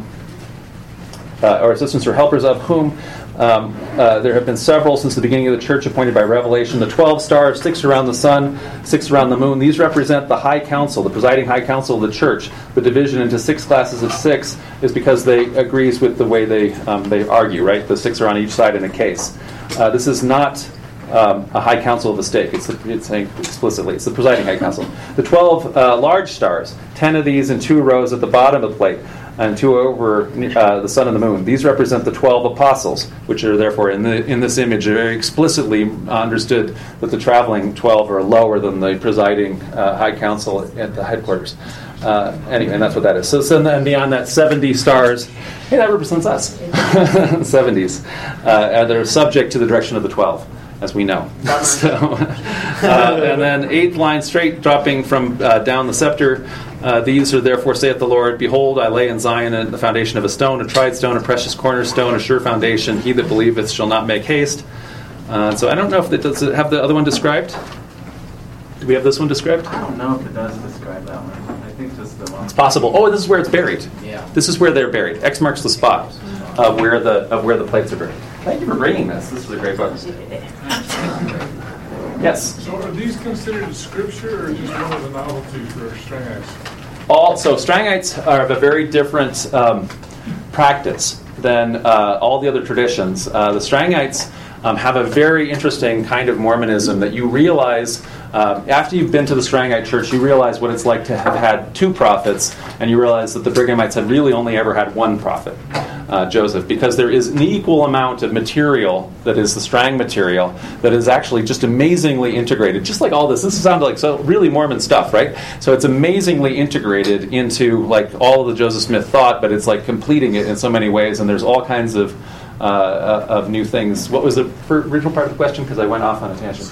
uh, or assistants or helpers, of whom um, uh, there have been several since the beginning of the church appointed by revelation. The twelve stars, six around the sun, six around the moon. These represent the high council, the presiding high council of the church. The division into six classes of six is because they agrees with the way they um, they argue, right? The six are on each side in a case. Uh, this is not um, a high council of the stake. It's, it's saying explicitly. It's the presiding high council. The twelve uh, large stars, ten of these in two rows at the bottom of the plate, and two over uh, the sun and the moon. These represent the twelve apostles, which are therefore in the in this image very explicitly understood that the traveling twelve are lower than the presiding uh, high council at the headquarters. Uh, anyway, and that's what that is. So, so then beyond that, seventy stars. Hey, that represents us. seventies. Uh, and they're subject to the direction of the twelve, as we know. So, uh, and then eighth line straight, dropping from uh, down the scepter. Uh, these are therefore, saith the Lord, behold, I lay in Zion the foundation of a stone, a tried stone, a precious cornerstone, a sure foundation. He that believeth shall not make haste. Uh, so I don't know if it does it have the other one described. Do we have this one described? I don't know if it does describe that one. I think just the one. It's possible. Oh, this is where it's buried. Yeah. This is where they're buried. X marks the spot of where the of where the plates are buried. Thank you for bringing this. This was a great book. Yes. So are these considered scripture or just one of the novelties for Strangites? All so Strangites are of a very different um, practice than uh, all the other traditions. Uh, the Strangites um, have a very interesting kind of Mormonism that you realize uh, after you've been to the Strangite church, you realize what it's like to have had two prophets, and you realize that the Brighamites had really only ever had one prophet. Uh, Joseph, because there is an equal amount of material that is the Strang material that is actually just amazingly integrated. Just like all this, this sounds like so really Mormon stuff, right? So it's amazingly integrated into like all of the Joseph Smith thought, but it's like completing it in so many ways, and there's all kinds of uh, of new things. What was the original part of the question? Because I went off on a tangent.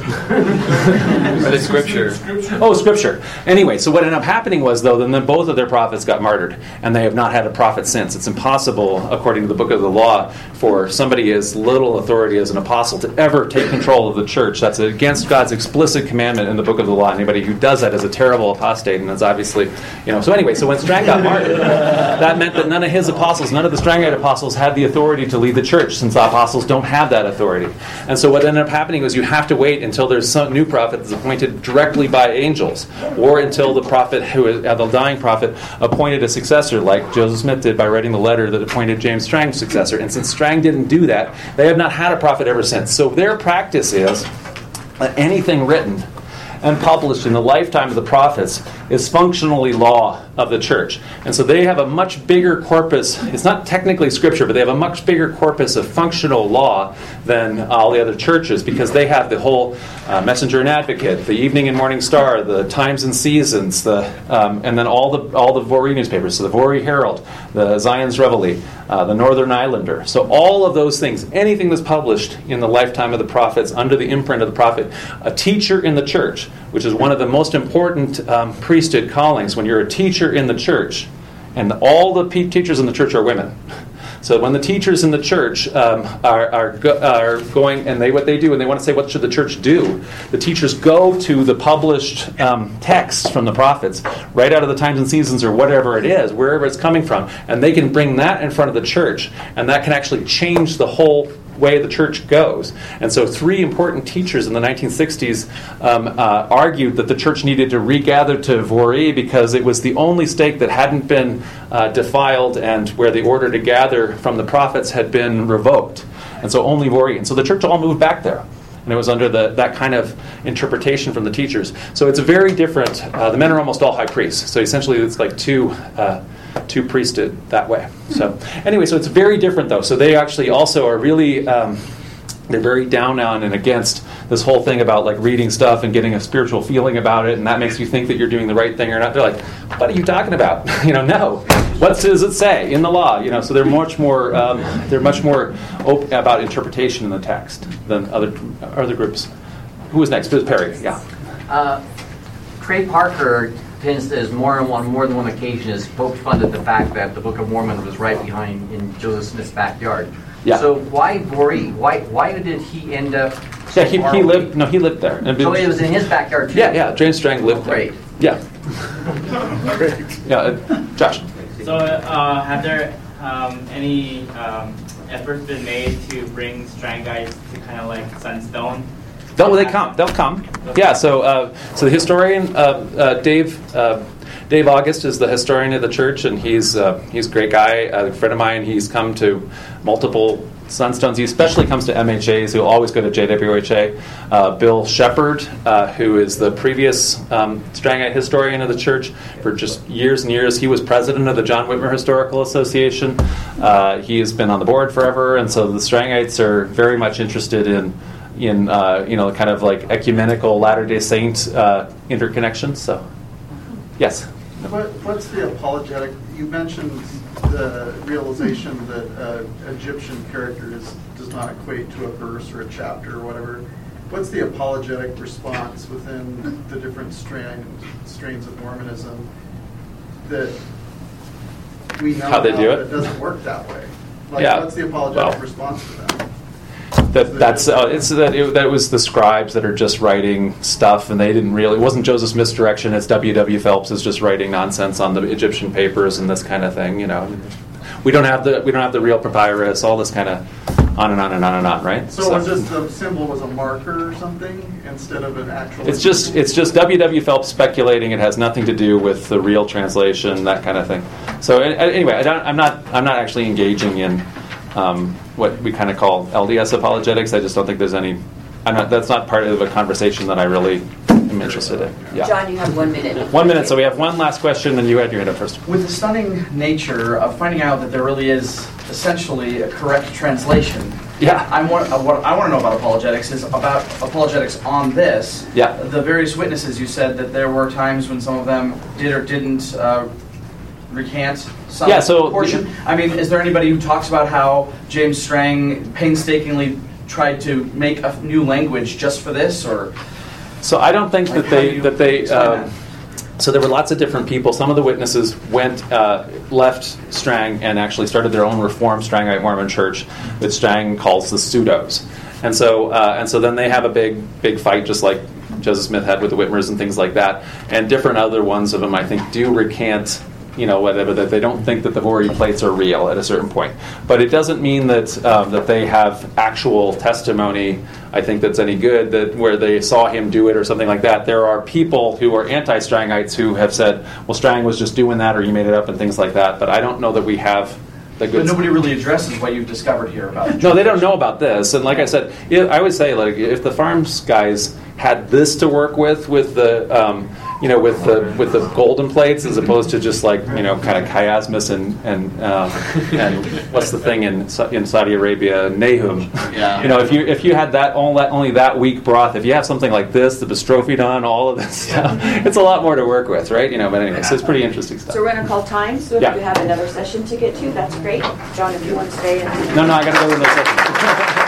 Or the scripture. Oh, scripture. Anyway, so what ended up happening was, though, then, then both of their prophets got martyred, and they have not had a prophet since. It's impossible, according to the book of the law, for somebody as little authority as an apostle to ever take control of the church. That's against God's explicit commandment in the book of the law. Anybody who does that is a terrible apostate, and that's obviously, you know. So anyway, so when Strang got martyred, that meant that none of his apostles, none of the Strangite apostles had the authority to lead the church, since the apostles don't have that authority. And so what ended up happening was you have to wait until there's some new prophet that's appointed directly by angels, or until the prophet who is uh, the dying prophet appointed a successor, like Joseph Smith did by writing the letter that appointed James Strang's successor. And since Strang didn't do that, they have not had a prophet ever since. So their practice is that anything written and published in the lifetime of the prophets is functionally law of the church. And so they have a much bigger corpus. It's not technically scripture, but they have a much bigger corpus of functional law than all the other churches, because they have the whole uh, Messenger and Advocate, the Evening and Morning Star, the Times and Seasons, the um, and then all the all the Voree newspapers, so the Voree Herald, the Zion's Reveille, uh, the Northern Islander. So all of those things, anything that's published in the lifetime of the prophets under the imprint of the prophet, a teacher in the church, which is one of the most important um, priesthood callings. When you're a teacher in the church, and all the pe- teachers in the church are women. So when the teachers in the church um, are are, go, are going and they what they do and they want to say what should the church do, the teachers go to the published um, texts from the prophets, right out of the Times and Seasons or whatever it is, wherever it's coming from, and they can bring that in front of the church, and that can actually change the whole way the church goes. And so three important teachers in the nineteen sixties um, uh, argued that the church needed to regather to Vori because it was the only stake that hadn't been uh, defiled and where the order to gather from the prophets had been revoked. And so only Vori. And so the church all moved back there. And it was under the, that kind of interpretation from the teachers. So it's very different. Uh, the men are almost all high priests. So essentially it's like two... Uh, two priested that way. So anyway, so it's very different though. So they actually also are really, um, they're very down on and against this whole thing about like reading stuff and getting a spiritual feeling about it, and that makes you think that you're doing the right thing or not. They're like, what are you talking about? you know, no. What does it say in the law? You know, so they're much more, um, they're much more open about interpretation in the text than other other groups. Who was next? Perry. Yeah. Uh, Trey Parker tends to, as more on one, more than one occasion, has poked fun at the fact that the Book of Mormon was right behind in Joseph Smith's backyard. Yeah. So why Vori? Why why did he end up? Yeah, he, he lived. No, he lived there. And so it was in his backyard too. Yeah, yeah. James Strang lived there. Great. Yeah. yeah, uh, Josh. So, uh, have there um, any um, efforts been made to bring Strangites to kind of like Sunstone? They'll they come. They'll come. Yeah. So uh, so the historian uh, uh, Dave uh, Dave August is the historian of the church, and he's uh, he's a great guy, a friend of mine. He's come to multiple Sunstones. He especially comes to M H As, who always go to J W H A. Uh, Bill Shepard, uh, who is the previous um, Strangite historian of the church for just years and years. He was president of the John Whitmer Historical Association. Uh, he has been on the board forever, and so the Strangites are very much interested in. in uh, you know, kind of like ecumenical Latter-day Saint uh, interconnections. So, yes? What, what's the apologetic? You mentioned the realization that uh, Egyptian character is, does not equate to a verse or a chapter or whatever. What's the apologetic response within the different strain, strains of Mormonism that we know how they do it? It doesn't work that way? Like, yeah. What's the apologetic well. response to that? That that's uh, it's that it, that was the scribes that are just writing stuff, and they didn't really. It wasn't Joseph Smith's direction. It's W W Phelps is just writing nonsense on the Egyptian papers and this kind of thing. You know, we don't have the we don't have the real papyrus. All this kind of on and on and on and on, right? So, so was this the symbol was a marker or something instead of an actual? It's just symbol? It's just W W Phelps speculating. It has nothing to do with the real translation, that kind of thing. So anyway, I don't, I'm not I'm not actually engaging in. Um, what we kind of call L D S apologetics. I just don't think there's any. I'm not. That's not part of a conversation that I really am interested in. Yeah. John, you have one minute. One minute. So we have one last question, and you had your hand up first. With the stunning nature of finding out that there really is essentially a correct translation. Yeah. I'm what, uh, what I want to know about apologetics is about apologetics on this. Yeah. The various witnesses. You said that there were times when some of them did or didn't. Uh, recant some yeah, so portion. I mean, is there anybody who talks about how James Strang painstakingly tried to make a new language just for this, or? So I don't think like that they that they. Um, that? So there were lots of different people. Some of the witnesses went uh, left Strang and actually started their own Reformed Strangite Mormon church that Strang calls the Pseudos. And so uh, and so then they have a big big fight, just like Joseph Smith had with the Whitmers and things like that. And different other ones of them, I think, do recant. You know, whatever, that they don't think that the Vori plates are real at a certain point. But it doesn't mean that um, that they have actual testimony, I think, that's any good, that where they saw him do it or something like that. There are people who are anti-Strangites who have said, well, Strang was just doing that or you made it up and things like that. But I don't know that we have the good... But nobody really addresses what you've discovered here about it. No, they don't know about this. And like I said, I would say, like, if the Farms guys had this to work with, with the... Um, you know, with the with the golden plates, as opposed to just like, you know, kind of chiasmus and and um, and what's the thing in in Saudi Arabia, Nahum. Yeah. You know, if you if you had that all that only that weak broth, if you have something like this, the Bistrophodon, all of this stuff, it's a lot more to work with, right? You know, but anyway, so it's pretty interesting stuff. So we're going to call time. So if yeah. you have another session to get to, that's great. John, if you want to stay. And no, no, I got to go to the next session.